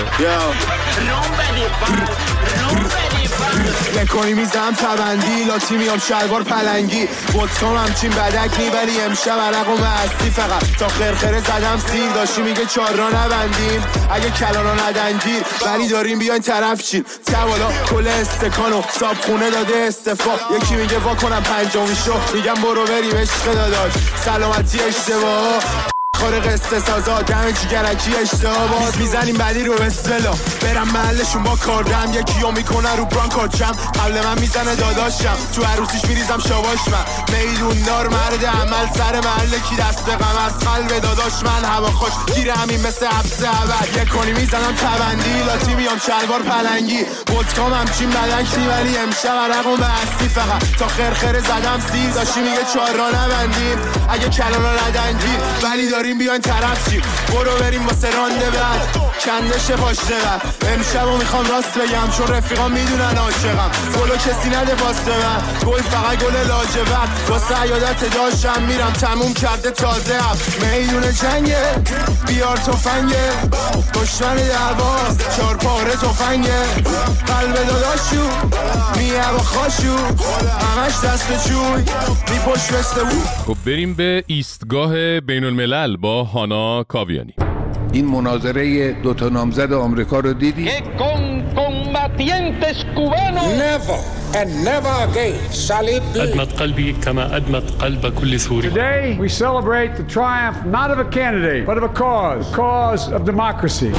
S18: نکنی میزم تبندی لاتی میام شلوار پلنگی ودکام همچین بدک نی ولی امشب عرق و مستی فقط تا خرخره زدم سیر داشتی میگه چار را نبندیم اگه کلانا ندنگیر ولی داریم بیاین طرف چین توالا کل استکانو صاب خونه داده استفا یکی میگه وا کنم پنجمی شو میگم برو بریم عشق داداش سلامتی اشتباه خارق استسازا دم جگرکی اشتباه باز میزنیم بدی رو اصطلاح برم محلشون با کاردم یکیو میکنه رو برانکاچم قبل من میزنه داداشم تو عروسیش میریزم شواش من میدون دار مرد عمل سر محل کی دست به غم از قلب داداش من هوا خوش گیره همین مثل حبس عبد یکونی میزنم تبندی لاتی میام شلوار پلنگی ودکام همچین بدکی ولی امشب عرق و بستی فقط تا خرخره زدم سیر داشتی میگه چهار را نبندیم اگه کلانا ندنگی ولی داری داریم بیاین طرف چیم برو بریم واسه رانده بعد کندش پاشته قد امشبو میخوام راست بگم چون رفیقا میدونن عاشقم گلو کسی نده پاسته من گل فقط گل لاجورد واسه عیادت داشتم میرم تموم کرده تازه هم میدون جنگه بیار تفنگه دشمن درباز چار پاره تفنگه قلب داداشو میه با خاشو همش دست چوی میپشت بسته بود.
S2: خب بریم به ایستگاه بین الملل با هانا کاویانی.
S8: این مناظره دوتا نامزد آمریکا رو دیدی؟
S19: Never and never again shall it be.
S20: أدمت قلبي كما أدمت قلب كل سوري.
S21: Today we celebrate the triumph not of a candidate but of a cause, the cause of democracy.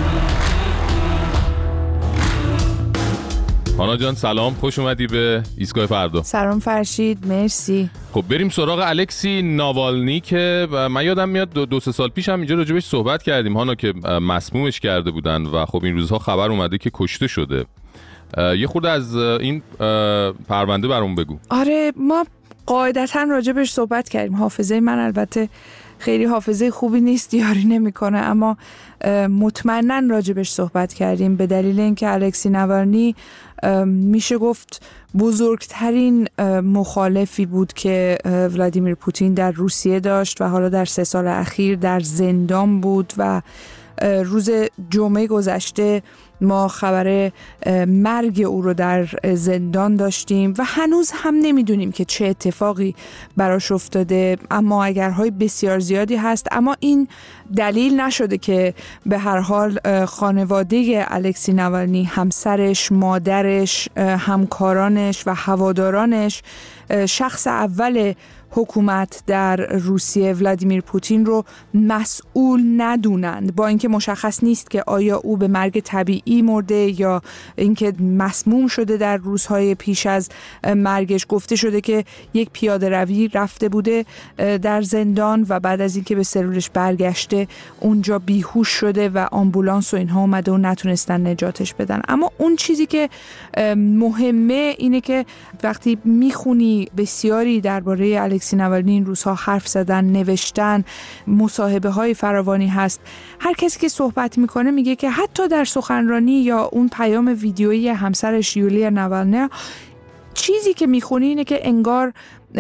S2: هانا جان سلام، خوش اومدی به ایستگاه فردا.
S22: سلام فرشید، مرسی.
S2: خب بریم سراغ الکسی ناوالنی که من یادم میاد دو, دو سه سال پیش هم اینجا راجبش صحبت کردیم هانا که مسمومش کرده بودن و خب این روزها خبر اومده که کشته شده. یه خورده از این پرونده برام بگو.
S22: آره ما قاعدتاً راجبش صحبت کردیم. حافظه من البته خیلی حافظه خوبی نیست، یاری نمیکنه، اما مطمئناً راجبش صحبت کردیم به دلیل اینکه الکسی ناوالنی میشه گفت بزرگترین مخالفی بود که ولادیمیر پوتین در روسیه داشت و حالا در سه سال اخیر در زندان بود و روز جمعه گذشته ما خبر مرگ او رو در زندان داشتیم و هنوز هم نمیدونیم که چه اتفاقی براش افتاده، اما اگرهای بسیار زیادی هست. اما این دلیل نشده که به هر حال خانواده الکسی ناوالنی، همسرش، مادرش، همکارانش و هوادارانش شخص اول حکومت در روسیه ولادیمیر پوتین رو مسئول ندونند، با اینکه مشخص نیست که آیا او به مرگ طبیعی مرده یا اینکه مسموم شده. در روزهای پیش از مرگش گفته شده که یک پیاده روی رفته بوده در زندان و بعد از اینکه به سلولش برگشته اونجا بیهوش شده و آمبولانس و اینها اومده و نتونستن نجاتش بدن. اما اون چیزی که مهمه اینه که وقتی میخونی بسیاری درباره الکسی ناوالنی این روزها حرف زدن، نوشتن، مصاحبه های فراوانی هست، هر کسی که صحبت میکنه میگه که حتی در سخنرانی یا اون پیام ویدیویی همسرش یولیا ناوالنا چیزی که میخونی اینه که انگار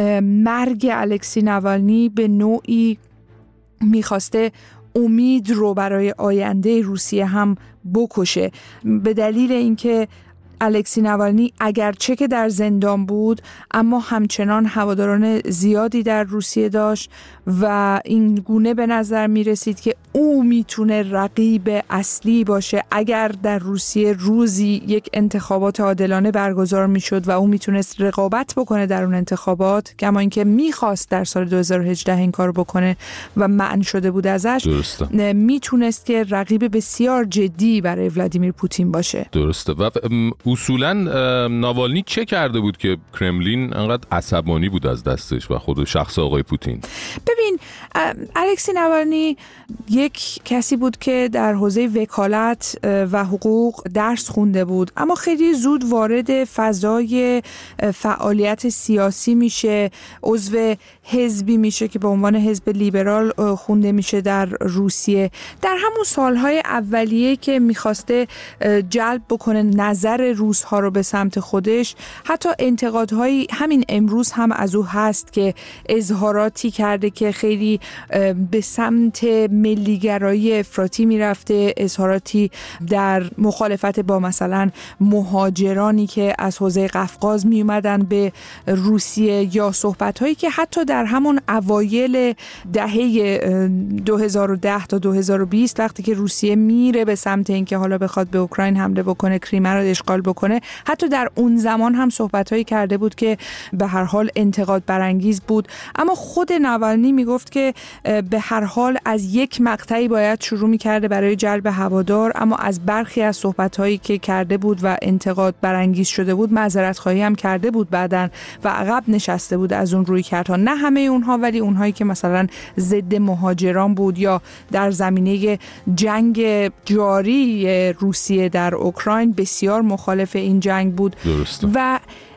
S22: مرگ الکسی ناوالنی به نوعی میخواسته امید رو برای آینده روسیه هم بکشه، به دلیل اینکه الکسی ناوالنی اگرچه که در زندان بود اما همچنان هواداران زیادی در روسیه داشت و این گونه به نظر می رسید که او میتونه رقیب اصلی باشه اگر در روسیه روزی یک انتخابات عادلانه برگزار می شد و او میتونست رقابت بکنه در اون انتخابات، کما اینکه میخواست در سال دو هزار و هجده این کار بکنه و منع شده بود ازش. درسته. میتونست که رقیب بسیار جدی برای ولادیمیر پوتین باشه. درسته. و
S2: اصولا ناوالنی چه کرده بود که کرملین انقدر عصبانی بود از دستش و خود شخص آقای پوتین؟
S22: ببین الکسی ناوالنی یک کسی بود که در حوزه وکالت و حقوق درس خونده بود، اما خیلی زود وارد فضای فعالیت سیاسی میشه، عضو حزبی میشه که به عنوان حزب لیبرال خونده میشه در روسیه. در همون سالهای اولیه که میخواسته جلب بکنه نظر روس‌ها رو به سمت خودش، حتی انتقادهایی همین امروز هم از او هست که اظهاراتی کرده که خیلی به سمت ملیگرایی افراطی میرفته، اظهاراتی در مخالفت با مثلا مهاجرانی که از حوزه قفقاز می اومدن به روسیه، یا صحبت‌هایی که حتی در همون اوایل دهه دو هزار و ده تا دو هزار و بیست وقتی که روسیه میره به سمت اینکه حالا بخواد به اوکراین حمله بکنه، کریمه رو اشغال بکنه، حتی در اون زمان هم صحبت‌هایی کرده بود که به هر حال انتقاد برانگیز بود. اما خود ناوالنی میگفت که به هر حال از یک مقطعی باید شروع می‌کرده برای جلب هوادار، اما از برخی از صحبت‌هایی که کرده بود و انتقاد برانگیز شده بود معذرت خواهی هم کرده بود بعداً و عقب نشسته بود از اون رویکردها. نه همه اونها، ولی اونهایی که مثلا ضد مهاجران بود یا در زمینه جنگ جاری روسیه در اوکراین بسیار مخالف این جنگ بود. درسته. و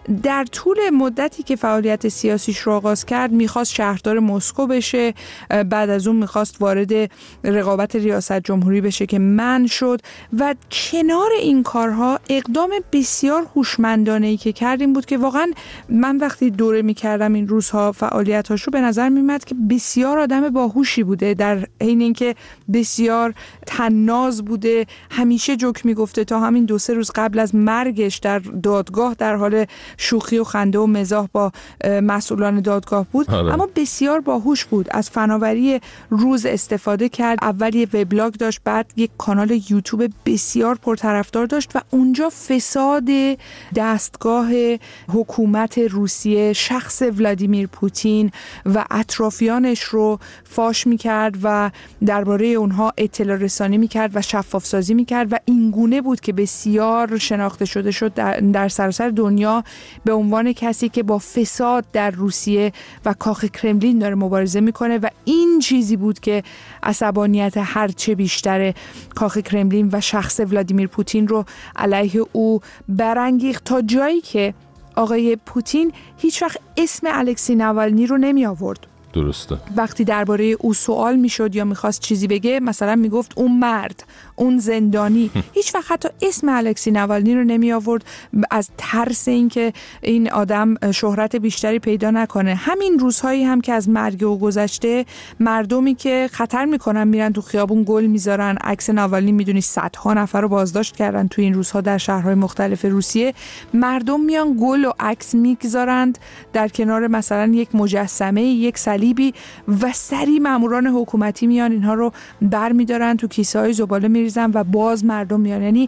S22: در طول مدتی که فعالیت سیاسیش رو آغاز کرد میخواست شهردار مسکو بشه، بعد از اون میخواست وارد رقابت ریاست جمهوری بشه که منع شد و کنار این کارها اقدام بسیار هوشمندانه‌ای که کردیم بود که واقعا من وقتی دوره میکردم این روزها فعالیتاشو به نظر میمد که بسیار آدم باهوشی بوده، در حین اینکه بسیار طناز بوده، همیشه جوک میگفته. تا همین دو سه روز قبل از مرگش در دادگاه در حال شوخی و خنده و مزاح با مسئولان دادگاه بود. آره. اما بسیار باهوش بود، از فناوری روز استفاده کرد. اول یه وبلاگ داشت، بعد یک کانال یوتیوب بسیار پرطرفدار داشت و اونجا فساد دستگاه حکومت روسیه، شخص ولادیمیر پوتین و اطرافیانش رو فاش میکرد و درباره اونها اطلاع رسانی میکرد و شفاف سازی میکرد و این گونه بود که بسیار شناخته شده شد در, در سراسر دنیا به عنوان کسی که با فساد در روسیه و کاخ کرملین داره مبارزه میکنه و این چیزی بود که عصبانیت هرچه بیشتر کاخ کرملین و شخص ولادیمیر پوتین رو علیه او برانگیخت، تا جایی که آقای پوتین هیچ وقت اسم الکسی ناوالنی رو نمی آورد.
S2: درسته.
S22: وقتی درباره او سوال میشد یا میخواست چیزی بگه، مثلا میگفت اون مرد، اون زندانی، هیچ وقت حتی اسم الکسی ناوالنی رو نمی آورد از ترس اینکه این آدم شهرت بیشتری پیدا نکنه. همین روزهایی هم که از مرگ او گذشته، مردمی که خطر میکنن میرن تو خیابون گل میذارن، عکس ناوالنی میدونی صدها نفر رو بازداشت کردن تو این روزها در شهرهای مختلف روسیه، مردم میان گل و عکس میگذارند در کنار مثلا یک مجسمه، یک صلیبی و سری ماموران حکومتی میان اینها رو برمیدارن تو کیسه های زباله میریزن و باز مردم میان. یعنی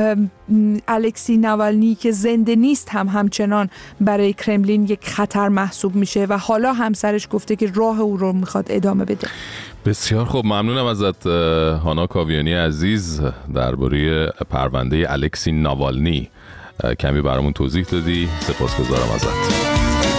S22: الکسی ناوالنی که زنده نیست هم همچنان برای کرملین یک خطر محسوب میشه و حالا همسرش گفته که راه او رو میخواد ادامه بده.
S2: بسیار خوب، ممنونم ازت هانا کاویانی عزیز، درباره پرونده الکسی ناوالنی کمی برامون توضیح دادی، سپاسگزارم ازت.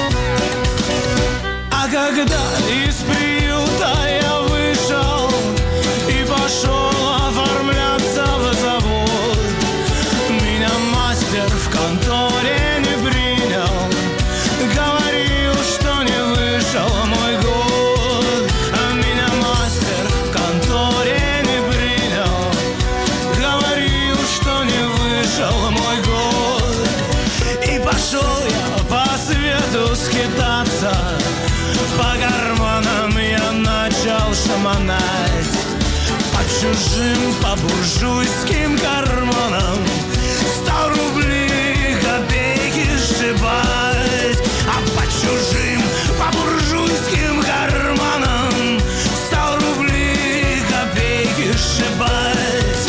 S16: А когда из приюта я вышел и пошел оформляться в завод, меня мастер в конторе не принял, говорил, что не вышел мой год. А меня мастер в конторе не принял, говорил, что не вышел мой год. И пошел я по свету скитаться, по карманам я начал шаманать, по чужим, по буржуйским карманам сто рублей копейки сшибать. А по чужим, по буржуйским карманам сто рублей копейки сшибать.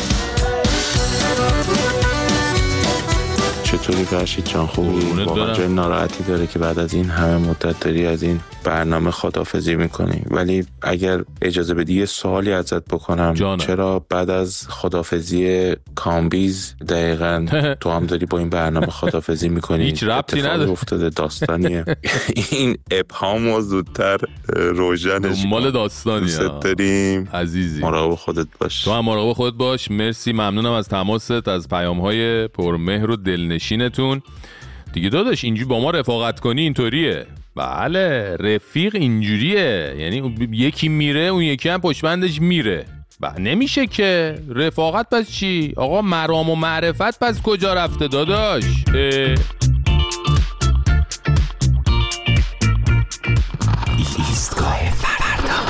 S10: چطوری فرشید جان، خوبی؟ واقعا جای ناراحتی داره که بعد از این همه مدت داری از این برنامه خداحافظی میکنی، ولی اگر اجازه بدی یه سوالی ازت بکنم جانم. چرا بعد از خداحافظی کامبیز دقیقاً تو هم داری با این برنامه خداحافظی میکنی؟
S2: هیچ ربطی نداره،
S10: افتاده داستانیه. این ابهامو زودتر روشنش
S2: مال داستانیه.
S10: دوست داریم
S2: عزیزی،
S10: مراقب خودت باش.
S2: تو هم مراقب خودت باش. مرسی، ممنونم از تماست، از پیام‌های پرمهر و دلنشینتون. دیگه داداش اینجوری با ما رفاقت کنی اینطوریه. بله، رفیق اینجوریه، یعنی یکی میره اون یکی هم پشتبندش میره. بله نمیشه که. رفاقت پس چی؟ آقا مرام و معرفت پس کجا رفته داداش؟
S16: ایستگاه فردا.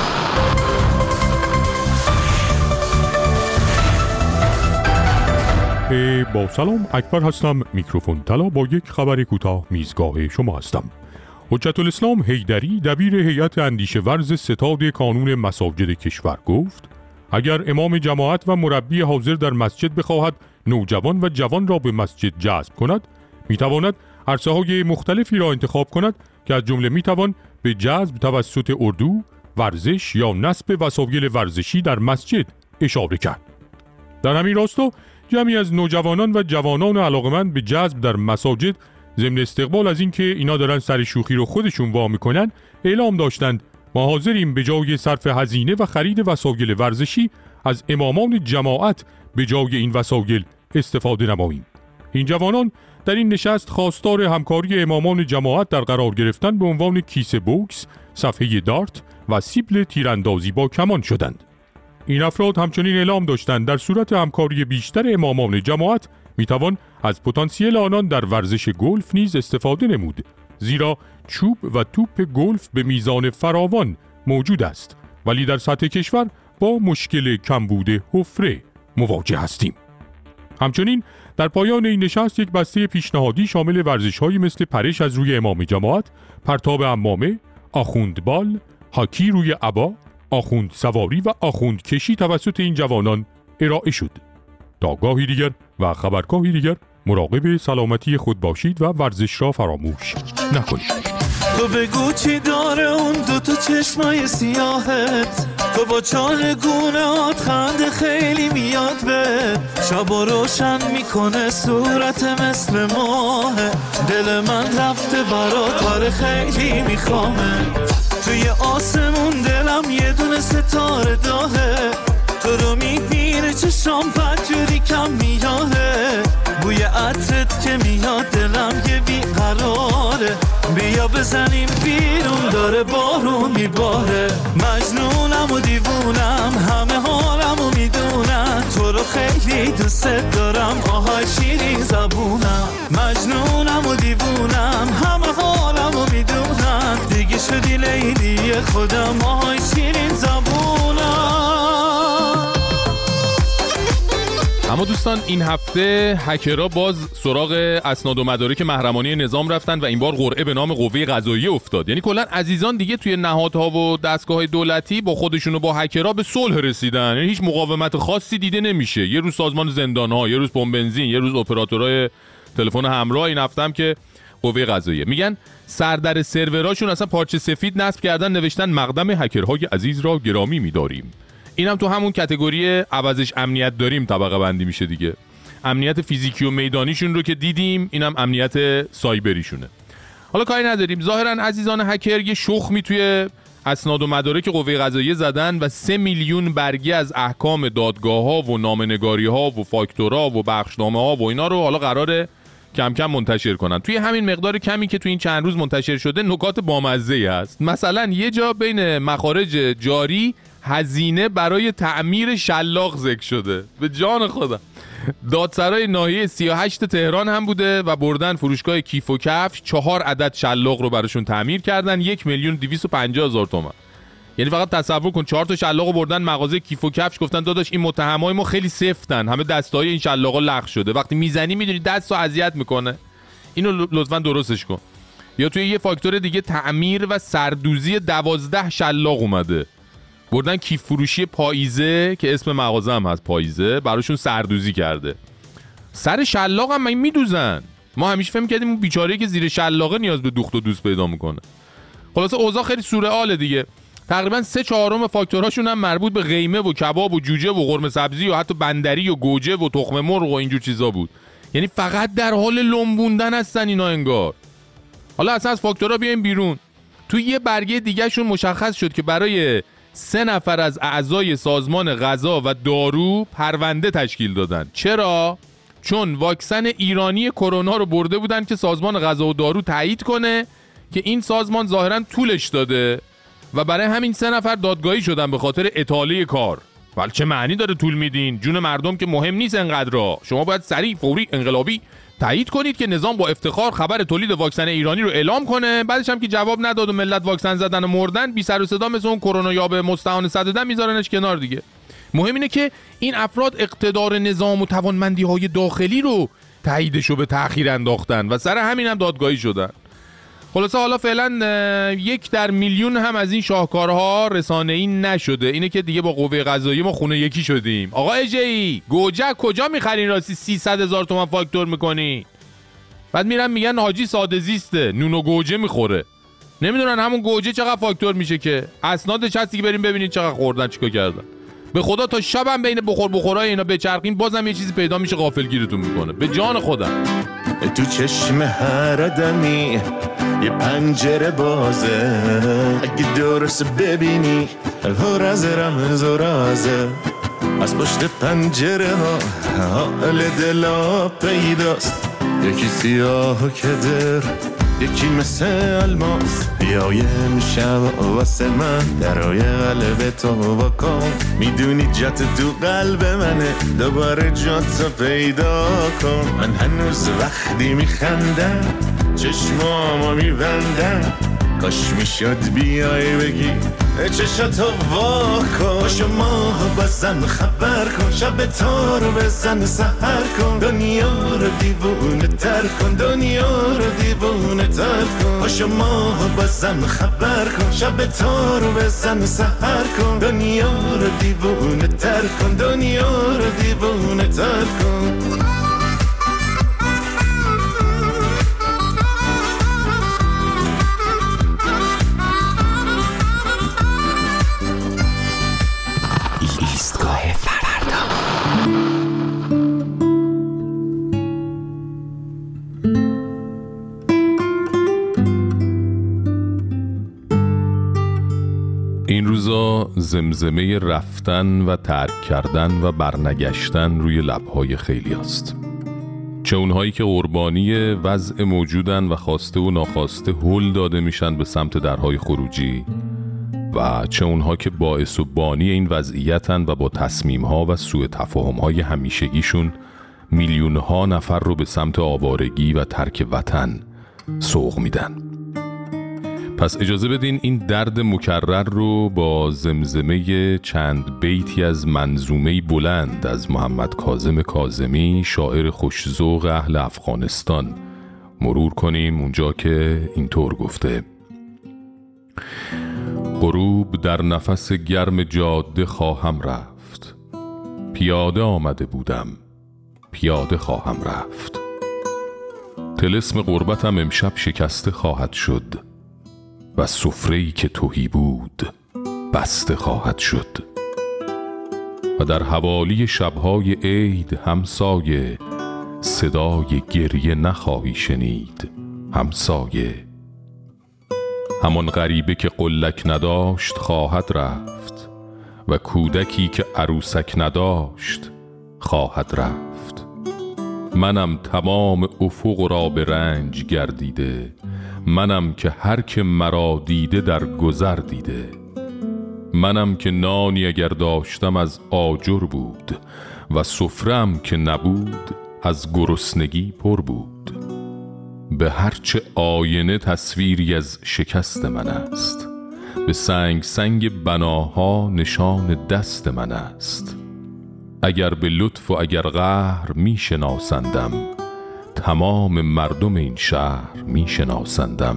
S3: با سلام، اکبر هستم. میکروفون طلا با یک خبر کوتاه میزگاه شما هستم. حجت الاسلام حیدری دبیر هیئت اندیشه ورز ستاد کانون مساجد کشور گفت اگر امام جماعت و مربی حاضر در مسجد بخواهد نوجوان و جوان را به مسجد جذب کند، میتواند عرصه های مختلفی را انتخاب کند که از جمله میتوان به جذب توسط اردو، ورزش یا نصب وسایل ورزشی در مسجد اشاره کرد. در همین راستا جمعی از نوجوانان و جوانان علاقمند به جذب در مساجد ضمن استقبال از اینکه اینا دارن سر شوخی رو خودشون وا میکنن، اعلام داشتند ما حاضریم به جای صرف هزینه و خرید وسایل ورزشی از امامان جماعت به جای این وسایل استفاده نماییم. این جوانان در این نشست خواستار همکاری امامان جماعت در قرار گرفتن به عنوان کیسه بوکس، صفحه دارت و سیبل تیراندازی با کمان شدند. این افراد همچنین اعلام داشتند در صورت همکاری بیشتر امامان جماعت میتوان از پتانسیل آنان در ورزش گلف نیز استفاده نمود، زیرا چوب و توپ گلف به میزان فراوان موجود است، ولی در سطح کشور با مشکل کمبود حفره مواجه هستیم. همچنین در پایان این نشست یک بسته پیشنهادی شامل ورزش‌هایی مثل پرش از روی امام جماعت، پرتاب عمامه، آخوندبال، هاکی روی عبا، آخوند سواری و آخوند کشی توسط این جوانان ارائه شد. تا گاهی دیگر و خبرگاهی دیگر مراقب سلامتی خود باشید و ورزش را فراموش نکنید.
S16: تو بگو چی داره اون دوتا چشمای سیاهت، تو با چال گونهات خنده خیلی میاد به شبا روشن میکنه صورت مثل ماه، دل من رفته برات آره خیلی میخوامه، توی آسمون دلم یه دونه ستاره داهه، تو رو میبینه چشام بدجوری کم میاده، بوی عطرت که میاد دلم یه بیقراره، بیا بزنیم بیرون داره بارون میباره، مجنونم و دیوونم همه حالم و میدونم، تو رو خیلی دوست دارم آهای شیرین زبونم، مجنونم و دیوونم همه حالم و میدونم، دیگه شدی لیلی خودم آهای شیرین زبونم.
S2: اما دوستان این هفته هکرها باز سراغ اسناد و مدارک محرمانه نظام رفتن و این بار قرعه به نام قوه قضاییه افتاد. یعنی کلا عزیزان دیگه توی نهادها و دستگاه‌های دولتی با خودشون و با هکرها به صلح رسیدن، یعنی هیچ مقاومت خاصی دیده نمیشه. یه روز سازمان زندان‌ها، یه روز پمپ بنزین، یه روز اپراتورهای تلفن همراه. این هفته هم که قوه قضاییه میگن سردر سروراشون اصلا پارچه سفید نصب کردن، نوشتن مقدم هکرهای عزیز را گرامی می‌داریم. اینم تو همون کاتگوری عوضش امنیت داریم طبقه بندی میشه دیگه. امنیت فیزیکی و میدانیشون رو که دیدیم، اینم امنیت سایبریشونه. حالا کاری نداریم، ظاهرا عزیزان هکر یه شخمی توی اسناد و مدارک قوه قضاییه زدن و سه میلیون برگه از احکام دادگاه‌ها و نامه‌نگاری‌ها و فاکتورا و بخشنامه‌ها و اینا رو حالا قراره کم کم منتشر کنن. توی همین مقدار کمی که توی این چند روز منتشر شده نکات بامزه‌ای هست. مثلا یه جا بین مخارج جاری هزینه برای تعمیر شلاق ذکر شده. به جان خدا. دادسرای ناحیه سی و هشت تهران هم بوده و بردن فروشگاه کیف و کفش چهار عدد شلاق رو براشون تعمیر کردن، یک میلیون دویست و پنجاه هزار تومان. یعنی فقط تصور کن چهار تا شلاق رو بردن مغازه کیف و کفش، گفتن داداش این متهمای ما خیلی سفتن، همه دستای این شلاقا لغ شده، وقتی میزنی میدونی دستو اذیت میکنه، اینو لطفا درستش کن. یا توی یه فاکتور دیگه تعمیر و سردوزی دوازده شلاق اومده، بردن کیف فروشی پاییزه که اسم مغازه هم هست پاییزه، براشون سردوزی کرده. سر شلاق هم میدوزن. ما همیشه فهم کردیم اون بیچاره‌ای که زیر شلاقه نیاز به دوخت و دوز پیدا میکنه. خلاصه اوضاع خیلی سورئاله دیگه. تقریبا سه چهارم فاکتورهاشون هم مربوط به قیمه و کباب و جوجه و قرمه سبزی و حتی بندری و گوجه و تخم مرغ و اینجور چیزا بود. یعنی فقط در حال لنبوندن هستن اینا انگار. حالا اصلا از فاکتورها بیایم بیرون. توی یه برگه دیگه شون مشخص شد که برای سه نفر از اعضای سازمان غذا و دارو پرونده تشکیل دادن. چرا؟ چون واکسن ایرانی کرونا رو برده بودن که سازمان غذا و دارو تایید کنه که این سازمان ظاهراً طولش داده و برای همین سه نفر دادگاهی شدن به خاطر اطاله کار. ولی چه معنی داره طول میدین؟ جون مردم که مهم نیست انقدر. شما باید سریع، فوری، انقلابی تایید کنید که نظام با افتخار خبر تولید واکسن ایرانی رو اعلام کنه. بعدش هم که جواب نداد و ملت واکسن زدن و مردن، بی سر و صدا مثل اون کرونا یاب مستعان صد و ده میذارنش کنار دیگه. مهم اینه که این افراد اقتدار نظام و توانمندی‌های داخلی رو تاییدشو به تأخیر انداختن و سر همین هم دادگاهی شدن. خلاصه حالا فعلا یک در میلیون هم از این شاهکارها رسانه‌ای نشده. اینه که دیگه با قوه قضاییه ما خونه یکی شدیم. آقا اجی گوجه کجا میخرین راستی سیصد هزار تومان فاکتور میکنی؟ بعد میرن میگن حاجی ساده زیسته، نون و گوجه میخوره. نمیدونن همون گوجه چقدر فاکتور میشه که. اسنادش هستی که بریم ببینید چقدر خوردن چیکار کردن. به خدا تا شبم بین بخور بخورای اینا بچرخین بازم یه چیزی پیدا میشه غافلگیرتون میکنه. به جان خودم.
S16: تو چشم هر آدمی یه پنجره بازه، اگه درست ببینی پر از رمز و رازه،
S4: از پشت پنجره ها حال دلا پیداست، یکی سیاه و کدر یکی مثل الماس. بیای شب واسه من درای قلب تو بکن، میدونی جات تو قلب منه، دوباره جات پیدا کن. من هنوز وقتی میخندم چشمامو میبندم، کاش میشد بیای بگی چشاتو واکن. شما بزن خبر کن، شب تو رو بزن سحر کن، دنیا رو دیوونه تر کن، دنیا رو دیوونه تر کن. شما بزن خبر کن، شب تو رو بزن سحر کن، دنیا رو دیوونه تر کن، دنیا رو دیوونه تر کن.
S2: این روزا زمزمه رفتن و ترک کردن و برنگشتن روی لبهای خیلی هست، چه اونهایی که قربانی وضع موجودن و خواسته و ناخواسته هل داده میشن به سمت درهای خروجی، و چه اونها که باعث و بانی این وضعیتن و با تصمیمها و سوء تفاهمهای همیشگیشون میلیونها نفر رو به سمت آوارگی و ترک وطن سوق میدن. پس اجازه بدین این درد مکرر رو با زمزمه چند بیتی از منظومه بلند از محمد کاظم کاظمی، شاعر خوش‌ذوق اهل افغانستان، مرور کنیم. اونجا که اینطور گفته: غروب در نفس گرم جاده خواهم رفت، پیاده آمده بودم پیاده خواهم رفت. طلسم غربتم امشب شکسته خواهد شد و سفره‌ای که تهی بود بسته خواهد شد. و در حوالی شب‌های عید همسایه، صدای گریه نخواهی شنید همسایه. همان غریبه که قلک نداشت خواهد رفت و کودکی که عروسک نداشت خواهد رفت. منم تمام افق را به رنج گردیده، منم که هر که مرا دیده در گذر دیده. منم که نانی اگر داشتم از آجر بود و سفره‌ام که نبود از گرسنگی پر بود. به هرچه آینه تصویری از شکست من است، به سنگ سنگ بناها نشان دست من است. اگر به لطف و اگر قهر می شناسندم، تمام مردم این شهر می شناسندم.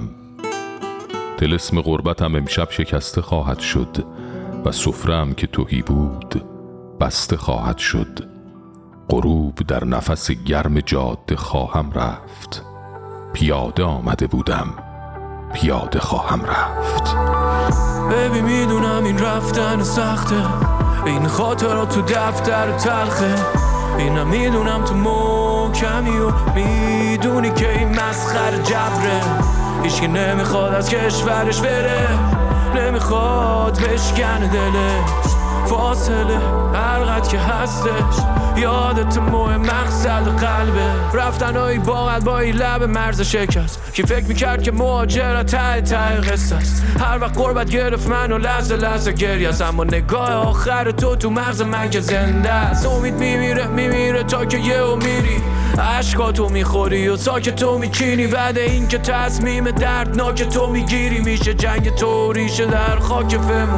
S2: طلسم غربتم امشب شکسته خواهد شد و سفره‌ام که تهی بود بسته خواهد شد. غروب در نفس گرم جاده خواهم رفت، پیاده آمده بودم پیاده خواهم رفت.
S6: ببی میدونم این رفتن سخته، این خاطرات تو دفتر تلخه، اینم میدونم تو محکمی و میدونی که این مسخر جبره. هیچکی نمیخواد از کشورش بره، نمیخواد بشکنه دلش، فاصله هرقدر که هستش یادت مهم مقصد قلبه. رفتنهایی با قلبایی لب مرز شکست، کی فکر میکرد که مهاجرت ته ته قصه است. هر وقت قربت گرفت منو لحظه لحظه گریه است، اما نگاه آخر تو تو مغز من که زنده است. امید میمیره میمیره تا که یهو میری، عشقاتو میخوری و ساکت تو میچینی. بعد این که تصمیم دردناک تو میگیری، میشه جنگ تو ریشه در خاک فهم و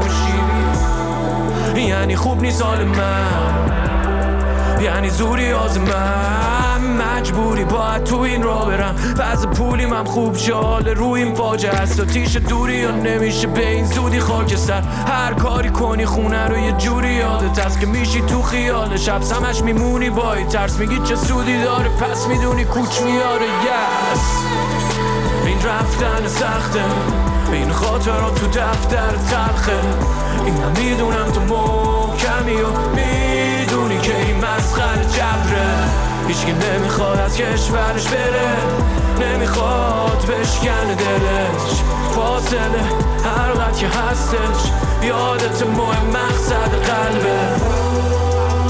S6: شیری. یعنی خوب نیست حال من، یعنی زوری آز من، مجبوری باید تو این را برم. بعض پولیم هم خوب شاله روی این فاجعه است و تیش دوری یا نمیشه به این زودی خاکستر. هر کاری کنی خونه رو یه جوری یادت هست که میشی تو خیال شب سمش میمونی با این ترس. میگی چه سودی داره پس میدونی کوچ میاره. yes. این رفتن سخته، این خاطرات تو دفتر تلخه، اینم میدونم تو محکمی و میدونی که این مسخر جبره. هیچکی نمیخواد از کشورش بره، نمیخواد بشکنه دلش، فاصله هرقدر که هستش یادت مهم مقصد قلبه.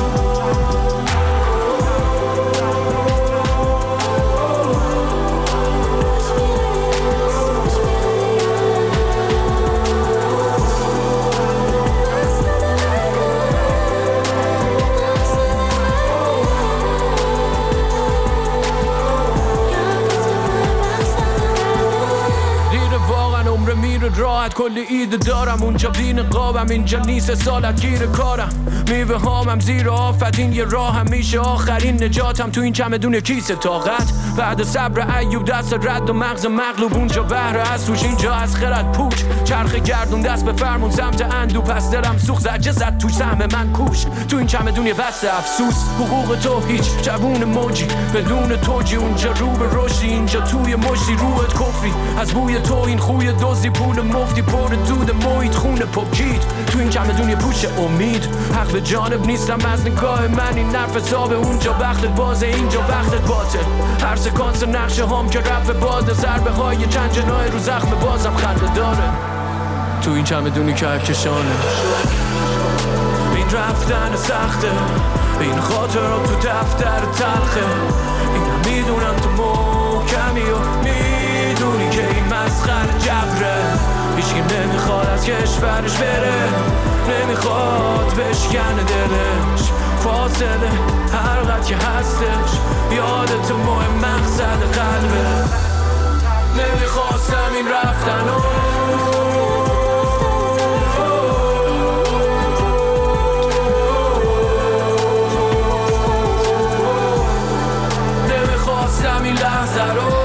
S6: راحت کلی ایده دارم، اونجا بین قابم اینجا نیست سالت گیر کارم، میوه هامم زیر آفت، این یه راه هم میشه آخرین نجاتم، تو این چمدون کیسه طاقت بعد صبر ایوب دست رد و مغز مغلوب، اونجا بهره از توش اینجا از خرد پوچ، چرخ گردون دست به فرمون سمت اندو، پس دلم سوخت زجه زد توش سهم من کوش، تو این چمدون یه بسته افسوس، حقوق تو هیچ جوون موجی بدون توجی، اونجا رو به رشدی اینجا توی مشتی روحت کفری، از بوی تو این خوی دوزی پول مفتی پر دود محیط خون پوکید، تو این چمدون یه پوش امید، حق به جانب نیستم از نگاه من، این نرف حسابه، اونجا وقتت بازه اینجا وقتت باطل، هر سکانس نقشه هم که رفت باده، ضربه های چند جنای رو زخم بازم خنده داره، تو این چمدونی که کشانه، این رفتن سخته، این خاطرات تو دفتر تلخه، اینم میدونم تو محکمی و میدونی که این مسخر جبره، هیچکی نمیخواد از کشورش بره، نمیخواد بشکنه دلش، فاصله هر قد که هستش یادت مهم مقصد قلبه، نمیخواستم این رفتن و نمیخواستم این لحظه رو